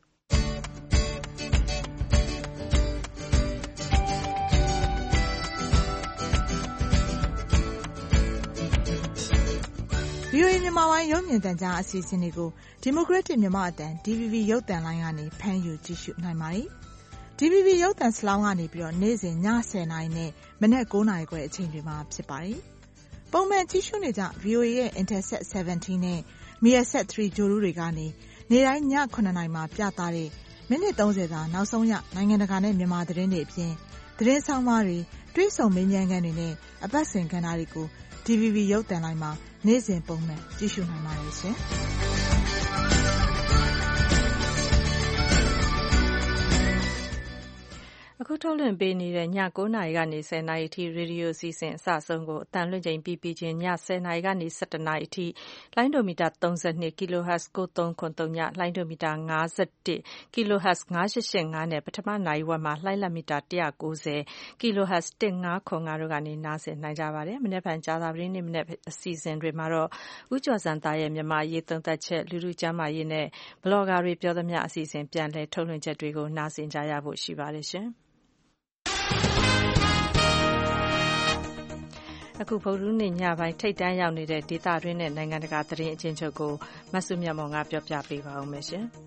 ဗီအိုအေမြန်မာပိုင်းရုပ်မြင်သံကြားအစီအစဉ်တွေကိုဒီမိုကရက်တစ်မြန်မာအသံ ဒီ ဗီ ဗီ ရုပ်သံလိုင်းကနေဖမ်းယူကြည့်ရှုနိုင်ပါတယ်။ ဒီ ဗီ ဗီ ရုပ်သံစလောင်းကနေပြီးတော့နေ့စဉ်ညဆယ်နာရီနဲ့မနက်ကိုးနာရီခွဲအချိန်တွေမှာဖြစ်ပါတယ်။ပုံမှန်ကြည့်ရှုနေကြ ဗီအိုအေရဲ့ Intelsat ဆယ်ဗန်တီးနဲ့ Measat သုံးဂြိုဟ်တုတွေကနေနေ့တိုင်းညခုနှစ်နာရီမှာပြသတဲ့မိနစ်သုံးဆယ်သာနောက်ဆုံးရနိုင်ငံတကာနဲ့မြန်မာသတင်းတွေအပြင်သတင်းဆောင်မတွေတွေးဆုံမေးမြန်းခန်းတွေနဲ့အပတ်စဉ်ကဏ္ဍတွေကို ဒီ ဗီ ဗီ ရုပ်သံလိုင်းမှာနေ့စဉ်ပုံမှန်ကြည့်ရှုနိုင်ပါတယ်ရှင်။အခုထုတ်လွှင့်ပေးနေတဲ့ညကိုးနာရီကနေဆယ်နာရီအထိရေဒီယိုအစီအစဉ်အစဆုံးကိုအတန်လွှင့်ချိန်ပြီးပြီးချင်းညဆယ်နာရီကနေဆယ့်တစ်နာရီအထိလိုင်းဒိုမီတာသုံး၂ kHz ကိုးသုံးခွန်သုံးညလိုင်းဒိုမီတာ၅၁ kHz ၅၈၈၅နဲ့ပထမနာရီဝက်မှာလှိုင်းလက်မီတာ၁၉၀ kHz ၁၅ခွန်၅တို့ကနေနားဆင်နိုင်ကြပါတယ်။မနေ့ကကြာသပတေးနေ့မနေ့အစီအစဉ်တွေမှာတော့ဦးကျော်စံသားရဲ့မြန်မာရေးသုံးသပ်ချက်လူလူကျမ်းမာရေးနဲ့ဘလော့ဂါတွေပြောသမျှအစီအစဉ်ပြန်လည်ထုတ်လွှင့်ချက်တွေကိုနားဆင်ကြရဖို့ရှိပါတယ်ရှင်။အခုဗုဒ္ဓဟူးနေ့ညပိုင်းထိပ်တန်းရောက်နေတဲ့ဒေသတွင်းနဲ့နိုင်ငံတကာသတင်းအကျဉ်းချုပ်ကိုမဆုမြတ်မွန်ကပြောပြပေးပါဦးမယ်ရှင်။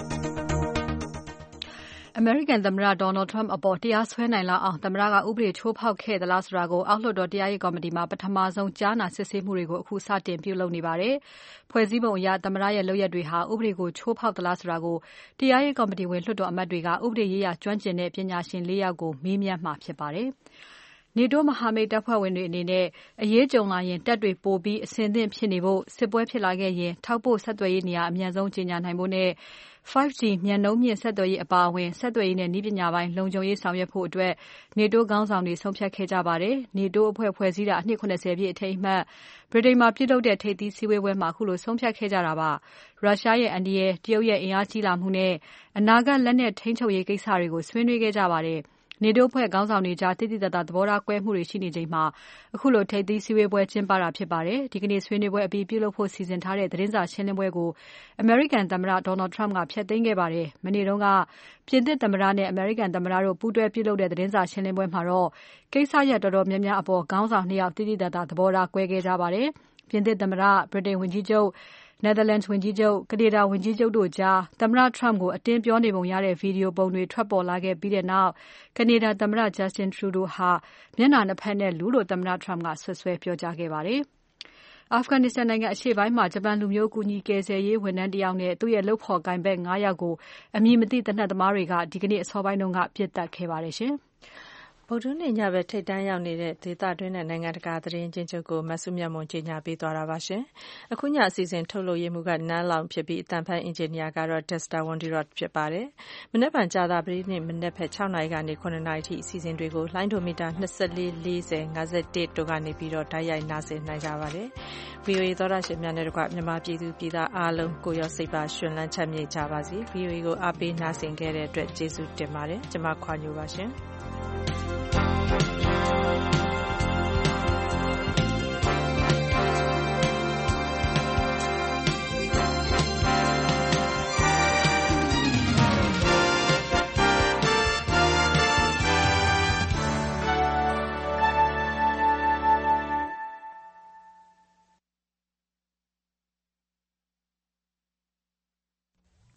အမေရိကန်သမ္မတ Donald Trump အပေါ်တရားစွဲနိုင်လောက်အောင်သမ္မတကဥပဒေချိုးဖောက်ခဲ့သလားဆိုတာကိုအောက်လွှတ်တော်တရားရေးကော်မတီမှာပထမဆုံးကြားနာစစ်ဆေးမှုတွေကိုအခုစတင်ပြုလုပ်နေပါတယ်။ဖွဲ့စည်းပုံအရသမ္မတရဲ့လုပ်ရက်တွေဟာဥပဒေကိုချိုးဖောက်သလားဆိုတာကိုတရားရေးကော်မတီဝင်လွှတ်တော်အမတ်တွေကဥပဒေရေးရာကျွမ်းကျင်တဲ့ပညာရှင်လေးယောက်ကိုမေးမြန်းမှာဖြစ်ပါတယ်။ NATO မဟာမိတ်တပ်ဖွဲ့ဝင်တွေအနေနဲ့အရေးကြုံလာရင်တပ်တွေပိုပြီးအဆင်သင့်ဖြစ်နေဖို့စစ်ပွဲဖြစ်လာခဲ့ရင်ထောက်ပို့ဆက်သွယ်ရေးနေရာအမြန်ဆုံးကြီးညာနိုင်ဖို့နဲ့ five G မြန်နှုန်းမြင့်ဆက်သွယ်ရေးအပါအဝင်ဆက်သွယ်ရေးနဲ့နည်းပညာပိုင်းလုံခြုံရေးဆောင်ရွက်ဖို့အတွက် NATO ခေါင်းဆောင်တွေဆုံးဖြတ်ခဲ့ကြပါတယ်။ NATO အဖွဲ့ဖွဲ့စည်းတာအနှစ်၇၀ပြည့်အထိမ်းအမှတ်ဗြိတိန်မှာပြုလုပ်တဲ့ထိပ်သီးစည်းဝေးပွဲမှာအခုလိုဆုံးဖြတ်ခဲ့ကြတာပါ။ရုရှားရဲ့အန္တရာယ်တရုတ်ရဲ့အင်အားကြီးလာမှုနဲ့အနာဂတ်လက်နက်ထိန်းချုပ်ရေးကိစ္စတွေကိုဆွေးနွေးခဲ့ကြပါတယ်။ NATO အဖွဲ့ခေါင်းဆောင်တွေကြားတိတိတတ်တာသဘောထားကွဲမှုတွေရှိနေချိန်မှာအခုလိုထိပ်သီးစည်းဝေးပွဲကျင်းပတာဖြစ်ပါတယ်။ဒီကနေ့ဆွေးနွေးပွဲအပြီးပြုလုပ်ဖို့စီစဉ်ထားတဲ့သတင်းစာရှင်းလင်းပွဲကိုအမေရိကန်သမ္မတ Donald Trump ကဖျက်သိမ်းခဲ့ပါတယ်။မနေ့တုန်းကပြင်သစ်သမ္မတနဲ့အမေရိကန်သမ္မတတို့ပူးတွဲပြုလုပ်တဲ့သတင်းစာရှင်းလင်းပွဲမှာတော့ကိစ္စရပ်တော်တော်များများအပေါ်ခေါင်းဆောင်နှစ်ယောက်တိတိတတ်တာသဘောထားကွဲခဲ့ကြပါတယ်။ပြင်သစ်သမ္မတဗြိတိန်ဝန်ကြီးချုပ်Netherlands ဝန်ကြီးချုပ်ကနေဒါဝန်ကြီးချုပ်တို့ကြားသမ္မတ Trump ကိုအတင်းပြောနေပုံရတဲ့ဗီဒီယိုပုံတွေထွက်ပေါ်လာခဲ့ပြီးတဲ့နောက်ကနေဒါသမ္မတ Justin Trudeau ဟာမျက်နှာနှစ်ဖက်နဲ့လူလို့သမ္မတ Trump ကဆွဆွဲပြောကြားခဲ့ပါတယ်။ Afghanistan နိုင်ငံအရှေ့ပိုင်းမှာဂျပန်လူမျိုးကူညီကယ်ဆယ်ရေးဝန်ထမ်းတယောက်နဲ့သူ့ရဲ့လုပ်ဖော်ကိုင်ဘက်ငါးယောက်ကိုအမည်မသိသေနတ်သမားတွေကဒီကနေ့အစောပိုင်းကပစ်သတ်ခဲ့ပါတယ်ရှင်။ဗုဒ္ဓဟူးနေ့ညဘက်ထိပ်တန်းရောက်နေတဲ့ဒေသတွင်းနဲ့နိုင်ငံတကာသတင်းချင်းချုပ်ကိုမဆုမြတ်မွန်ကြီးညာပေးသွားတာပါရှင်။အခုညအစီအစဉ်ထုတ်လုပ်ရေးမှုကနန်းလောင်ဖြစ်ပြီးအတန်ဖန်အင်ဂျင်နီယာကတော့ Dexter Wondirot ဖြစ်ပါတယ်။မနေ့ကကြာသပတေးနေ့မနေ့ဖက်၆နာရီကနေခုနှစ်နာရီထိအစီအစဉ်တွေကိုလိုင်းဒိုမီတာ၂၄ ၄၀ ၅၁တို့ကနေပြီးတော့တိုက်ရိုက်နားဆင်နိုင်ကြပါတယ်။ ဗီအိုအေသောတာရှင်များနဲ့တကွမြန်မာပြည်သူပြည်သားအားလုံးကိုရောစိတ်ပါရှင်လန်းချမ်းမြေ့ကြပါစေ။ ဗီအိုအေကိုအားပေးနားဆင်ခဲ့တဲ့အတွက်ကျေးဇူးတင်ပါတယ်။ကျွန်မခွာညိုပါရှင်။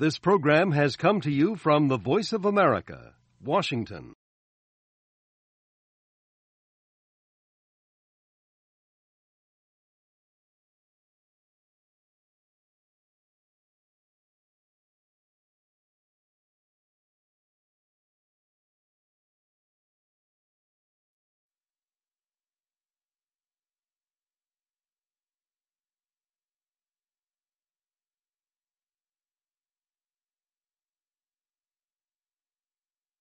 This program has come to you from the Voice of America, Washington.